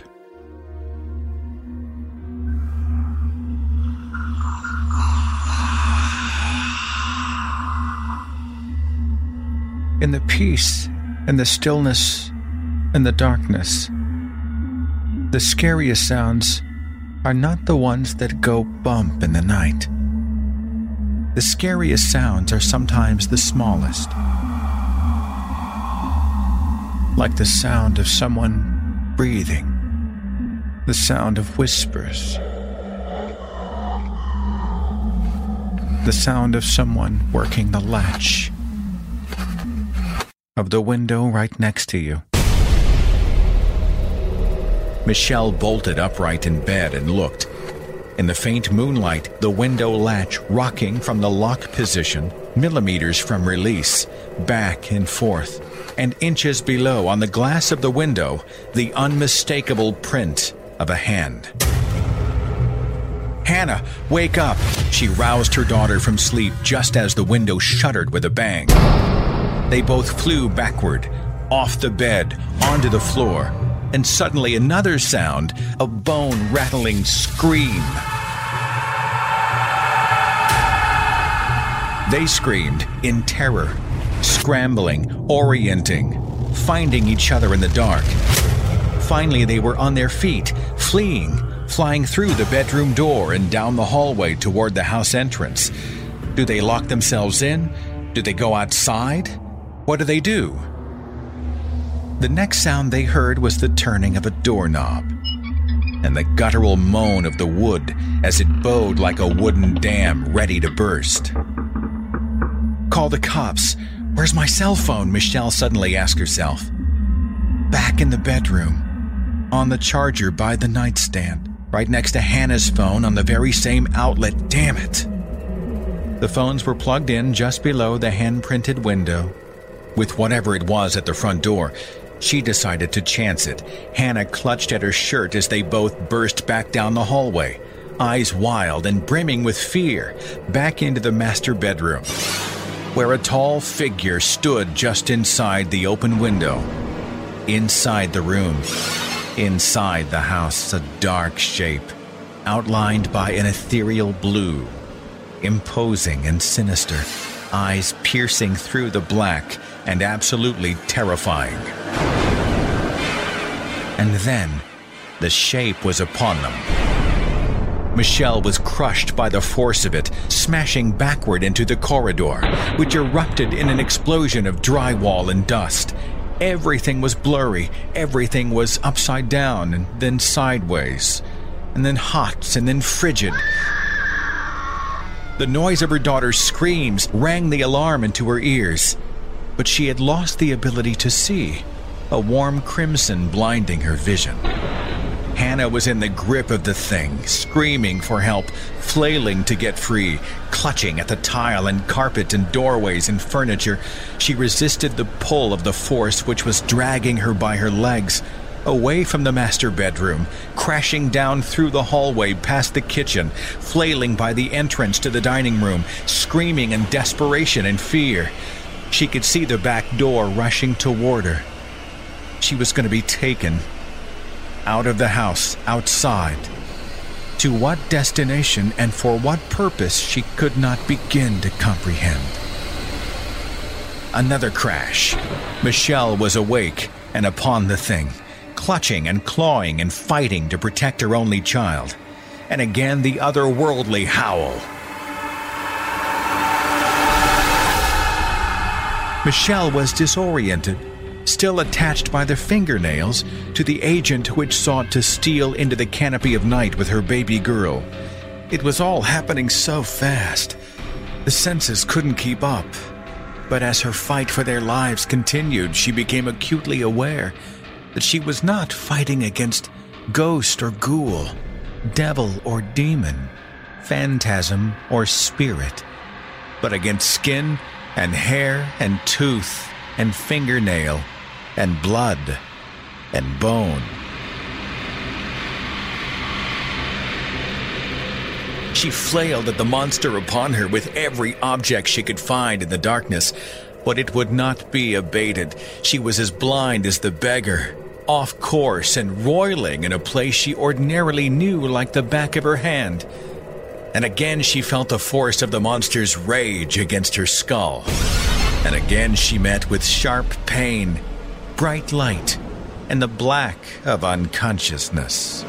S7: In the peace and the stillness and the darkness, the scariest sounds are not the ones that go bump in the night. The scariest sounds are sometimes the smallest, like the sound of someone breathing, the sound of whispers, the sound of someone working the latch of the window right next to you. Michelle bolted upright in bed and looked. In the faint moonlight, the window latch rocking from the lock position, millimeters from release, back and forth, and inches below on the glass of the window, the unmistakable print of a hand. "Hannah, wake up!" She roused her daughter from sleep just as the window shuttered with a bang. They both flew backward, off the bed, onto the floor, and suddenly another sound, a bone-rattling scream. They screamed in terror, scrambling, orienting, finding each other in the dark. Finally, they were on their feet, fleeing, flying through the bedroom door and down the hallway toward the house entrance. Do they lock themselves in? Do they go outside? What do they do? The next sound they heard was the turning of a doorknob and the guttural moan of the wood as it bowed like a wooden dam ready to burst. "Call the cops. Where's my cell phone?" Michelle suddenly asked herself. Back in the bedroom, on the charger by the nightstand, right next to Hannah's phone on the very same outlet. Damn it! The phones were plugged in just below the hand-printed window. With whatever it was at the front door, she decided to chance it. Hannah clutched at her shirt as they both burst back down the hallway, eyes wild and brimming with fear, back into the master bedroom, where a tall figure stood just inside the open window. Inside the room, inside the house, a dark shape, outlined by an ethereal blue, imposing and sinister, eyes piercing through the black and absolutely terrifying. And then, the shape was upon them. Michelle was crushed by the force of it, smashing backward into the corridor, which erupted in an explosion of drywall and dust. Everything was blurry, everything was upside down, and then sideways, and then hot, and then frigid. The noise of her daughter's screams rang the alarm into her ears, but she had lost the ability to see, a warm crimson blinding her vision. Hannah was in the grip of the thing, screaming for help, flailing to get free, clutching at the tile and carpet and doorways and furniture. She resisted the pull of the force which was dragging her by her legs, away from the master bedroom, crashing down through the hallway past the kitchen, flailing by the entrance to the dining room, screaming in desperation and fear. She could see the back door rushing toward her. She was going to be taken out of the house, outside. To what destination and for what purpose she could not begin to comprehend. Another crash. Michelle was awake and upon the thing, clutching and clawing and fighting to protect her only child. And again the otherworldly howl. Michelle was disoriented, still attached by the fingernails to the agent which sought to steal into the canopy of night with her baby girl. It was all happening so fast. The senses couldn't keep up. But as her fight for their lives continued, she became acutely aware that she was not fighting against ghost or ghoul, devil or demon, phantasm or spirit, but against skin and hair and tooth and fingernail and blood and bone. She flailed at the monster upon her with every object she could find in the darkness, but it would not be abated. She was as blind as the beggar, off course and roiling in a place she ordinarily knew like the back of her hand. And again she felt the force of the monster's rage against her skull. And again she met with sharp pain, bright light, and the black of unconsciousness.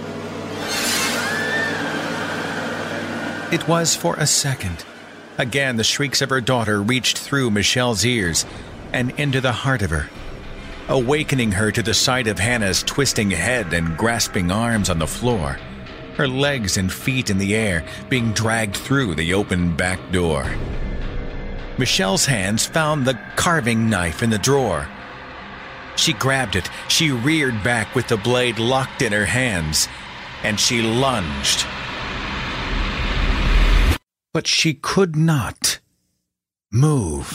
S7: It was for a second. Again the shrieks of her daughter reached through Michelle's ears and into the heart of her, awakening her to the sight of Hannah's twisting head and grasping arms on the floor, her legs and feet in the air being dragged through the open back door. Michelle's hands found the carving knife in the drawer. She grabbed it, she reared back with the blade locked in her hands, and she lunged. But she could not move.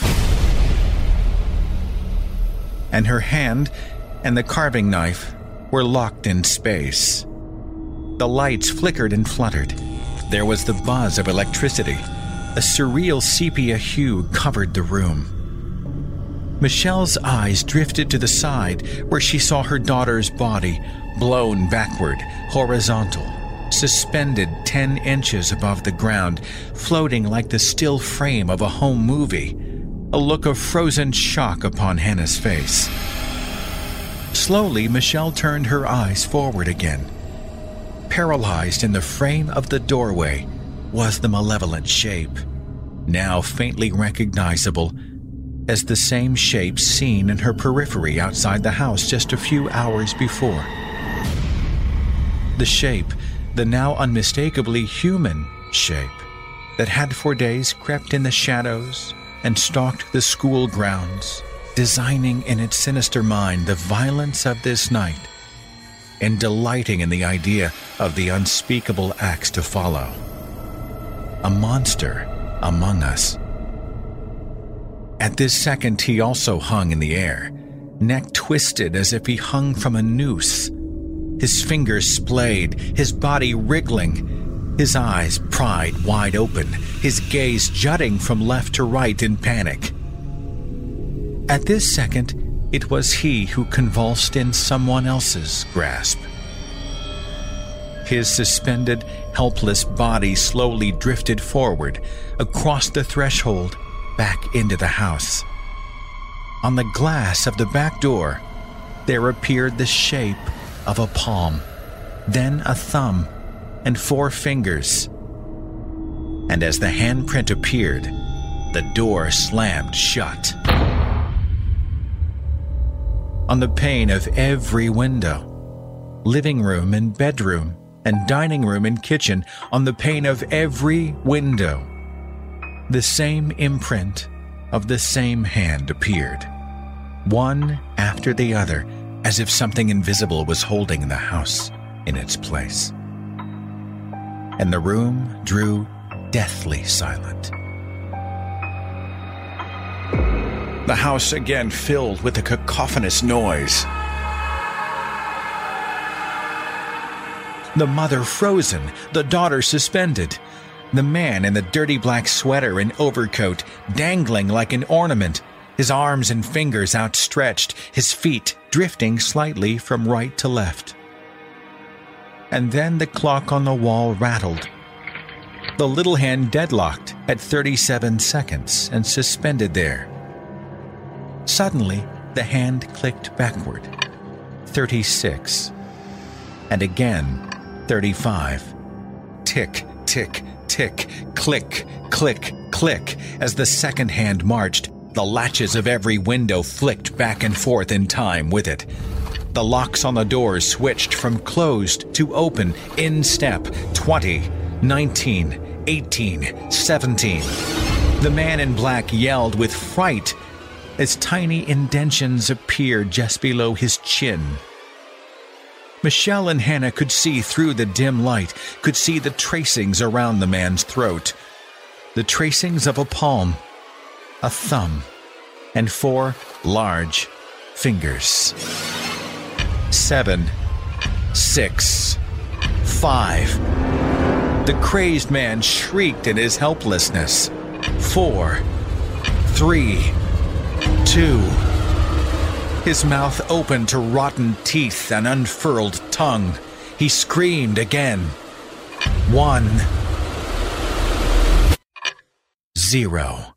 S7: And her hand and the carving knife were locked in space. The lights flickered and fluttered. There was the buzz of electricity. A surreal sepia hue covered the room. Michelle's eyes drifted to the side where she saw her daughter's body blown backward, horizontal, suspended ten inches above the ground, floating like the still frame of a home movie, a look of frozen shock upon Hannah's face. Slowly, Michelle turned her eyes forward again. Paralyzed in the frame of the doorway was the malevolent shape, now faintly recognizable as the same shape seen in her periphery outside the house just a few hours before. The shape, the now unmistakably human shape, that had for days crept in the shadows and stalked the school grounds, designing in its sinister mind the violence of this night and delighting in the idea of the unspeakable acts to follow. A monster among us. At this second he also hung in the air, neck twisted as if he hung from a noose, his fingers splayed, his body wriggling, his eyes pried wide open, his gaze jutting from left to right in panic. At this second, it was he who convulsed in someone else's grasp. His suspended, helpless body slowly drifted forward, across the threshold, back into the house. On the glass of the back door, there appeared the shape of a palm, then a thumb, and four fingers. And as the handprint appeared, the door slammed shut. On the pane of every window, living room and bedroom and dining room and kitchen, on the pane of every window, the same imprint of the same hand appeared, one after the other, as if something invisible was holding the house in its place. And the room drew deathly silent. The house again filled with a cacophonous noise. The mother frozen, the daughter suspended. The man in the dirty black sweater and overcoat dangling like an ornament, his arms and fingers outstretched, his feet drifting slightly from right to left. And then the clock on the wall rattled. The little hand deadlocked at thirty-seven seconds and suspended there. Suddenly, the hand clicked backward. thirty-six. And again, thirty-five. Tick, tick, tick, click, click, click. As the second hand marched, the latches of every window flicked back and forth in time with it. The locks on the doors switched from closed to open in step. twenty, nineteen, eighteen, seventeen. The man in black yelled with fright as tiny indentions appeared just below his chin. Michelle and Hannah could see through the dim light, could see the tracings around the man's throat. The tracings of a palm, a thumb, and four large fingers. Seven, six, five. The crazed man shrieked in his helplessness. Four, three, two. His mouth opened to rotten teeth and unfurled tongue. He screamed again. One. Zero.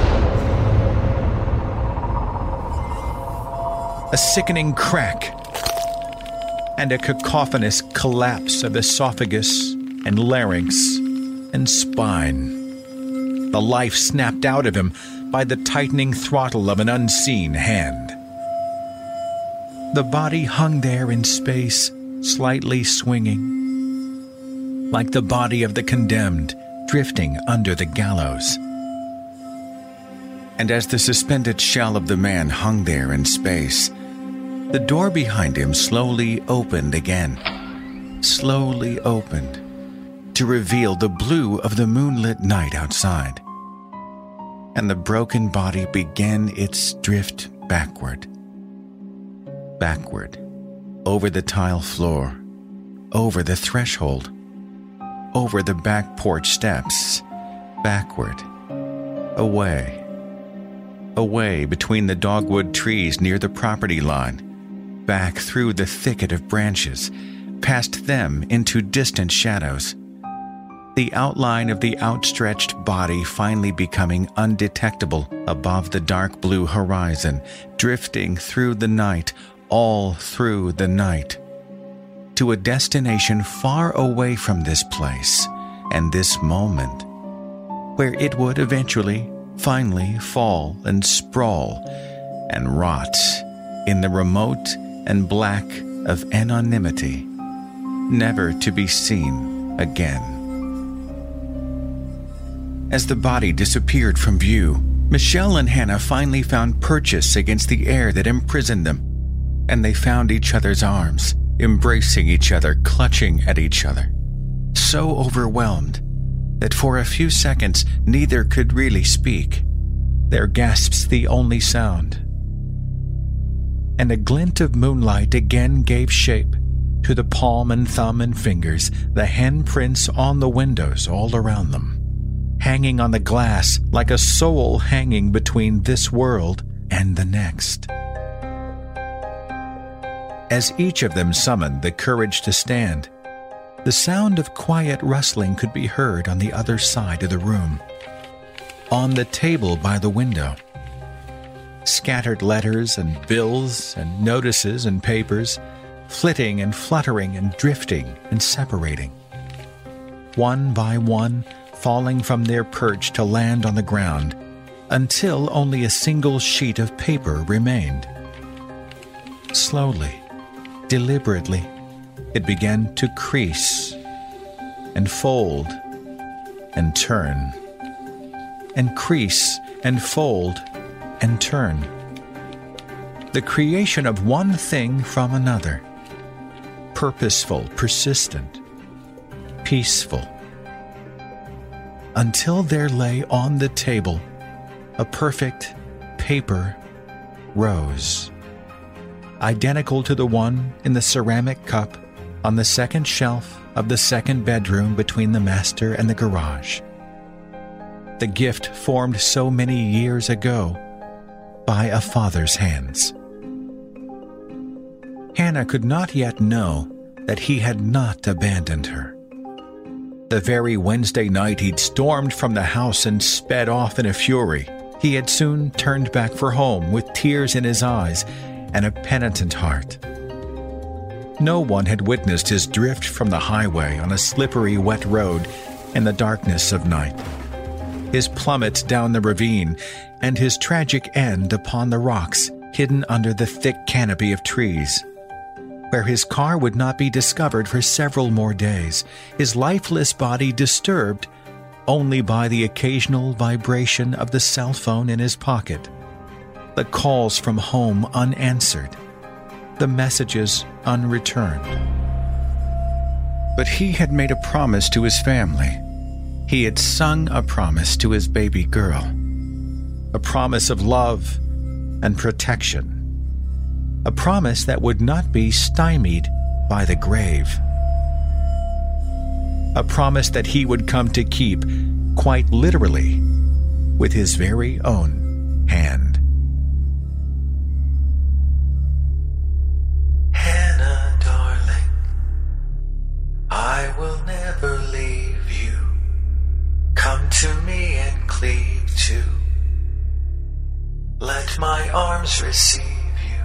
S7: A sickening crack and a cacophonous collapse of esophagus and larynx and spine. The life snapped out of him by the tightening throttle of an unseen hand. The body hung there in space, slightly swinging, like the body of the condemned drifting under the gallows. And as the suspended shell of the man hung there in space, the door behind him slowly opened again, slowly opened, to reveal the blue of the moonlit night outside. And the broken body began its drift backward. Backward, over the tile floor, over the threshold, over the back porch steps, backward, away, away between the dogwood trees near the property line, back through the thicket of branches, past them into distant shadows, the outline of the outstretched body finally becoming undetectable above the dark blue horizon, drifting through the night, all through the night, to a destination far away from this place and this moment, where it would eventually, finally fall and sprawl and rot in the remote and black of anonymity, never to be seen again. As the body disappeared from view, Michelle and Hannah finally found purchase against the air that imprisoned them, and they found each other's arms, embracing each other, clutching at each other, so overwhelmed that for a few seconds neither could really speak, their gasps the only sound. And a glint of moonlight again gave shape to the palm and thumb and fingers, the handprints on the windows all around them, hanging on the glass like a soul hanging between this world and the next. As each of them summoned the courage to stand, the sound of quiet rustling could be heard on the other side of the room. On the table by the window, scattered letters and bills and notices and papers, flitting and fluttering and drifting and separating. One by one, falling from their perch to land on the ground, until only a single sheet of paper remained. Slowly, deliberately, it began to crease and fold and turn, and crease and fold and turn. The creation of one thing from another, purposeful, persistent, peaceful, until there lay on the table a perfect paper rose, identical to the one in the ceramic cup on the second shelf of the second bedroom between the master and the garage. The gift formed so many years ago by a father's hands. Hannah could not yet know that he had not abandoned her. The very Wednesday night he'd stormed from the house and sped off in a fury, he had soon turned back for home with tears in his eyes and a penitent heart. No one had witnessed his drift from the highway on a slippery, wet road in the darkness of night, his plummet down the ravine, and his tragic end upon the rocks hidden under the thick canopy of trees, where his car would not be discovered for several more days, his lifeless body disturbed only by the occasional vibration of the cell phone in his pocket, the calls from home unanswered, the messages unreturned. But he had made a promise to his family. He had sung a promise to his baby girl, a promise of love and protection, a promise that would not be stymied by the grave, a promise that he would come to keep, quite literally, with his very own hand.
S12: Hannah, darling, I will never leave you. Come to me and cleave to. Let my arms receive you.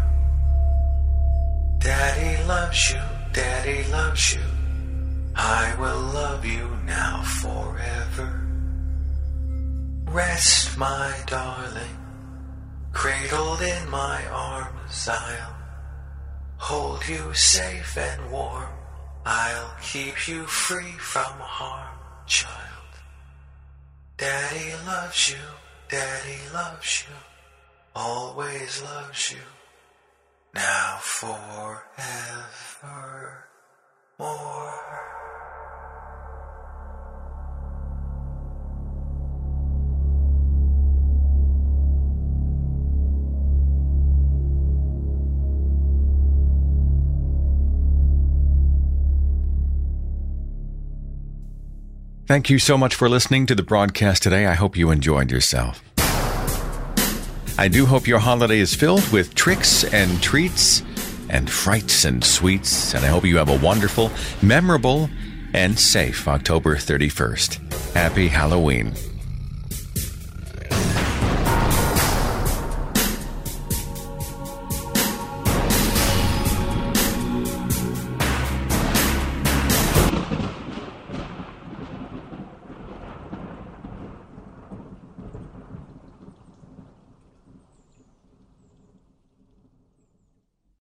S12: Daddy loves you, Daddy loves you. I will love you now forever. Rest, my darling, cradled in my arms. I'll hold you safe and warm. I'll keep you free from harm, child. Daddy loves you, Daddy loves you, always loves you, now forevermore.
S7: Thank you so much for listening to the broadcast today. I hope you enjoyed yourself. I do hope your holiday is filled with tricks and treats and frights and sweets, and I hope you have a wonderful, memorable, and safe October thirty-first. Happy Halloween.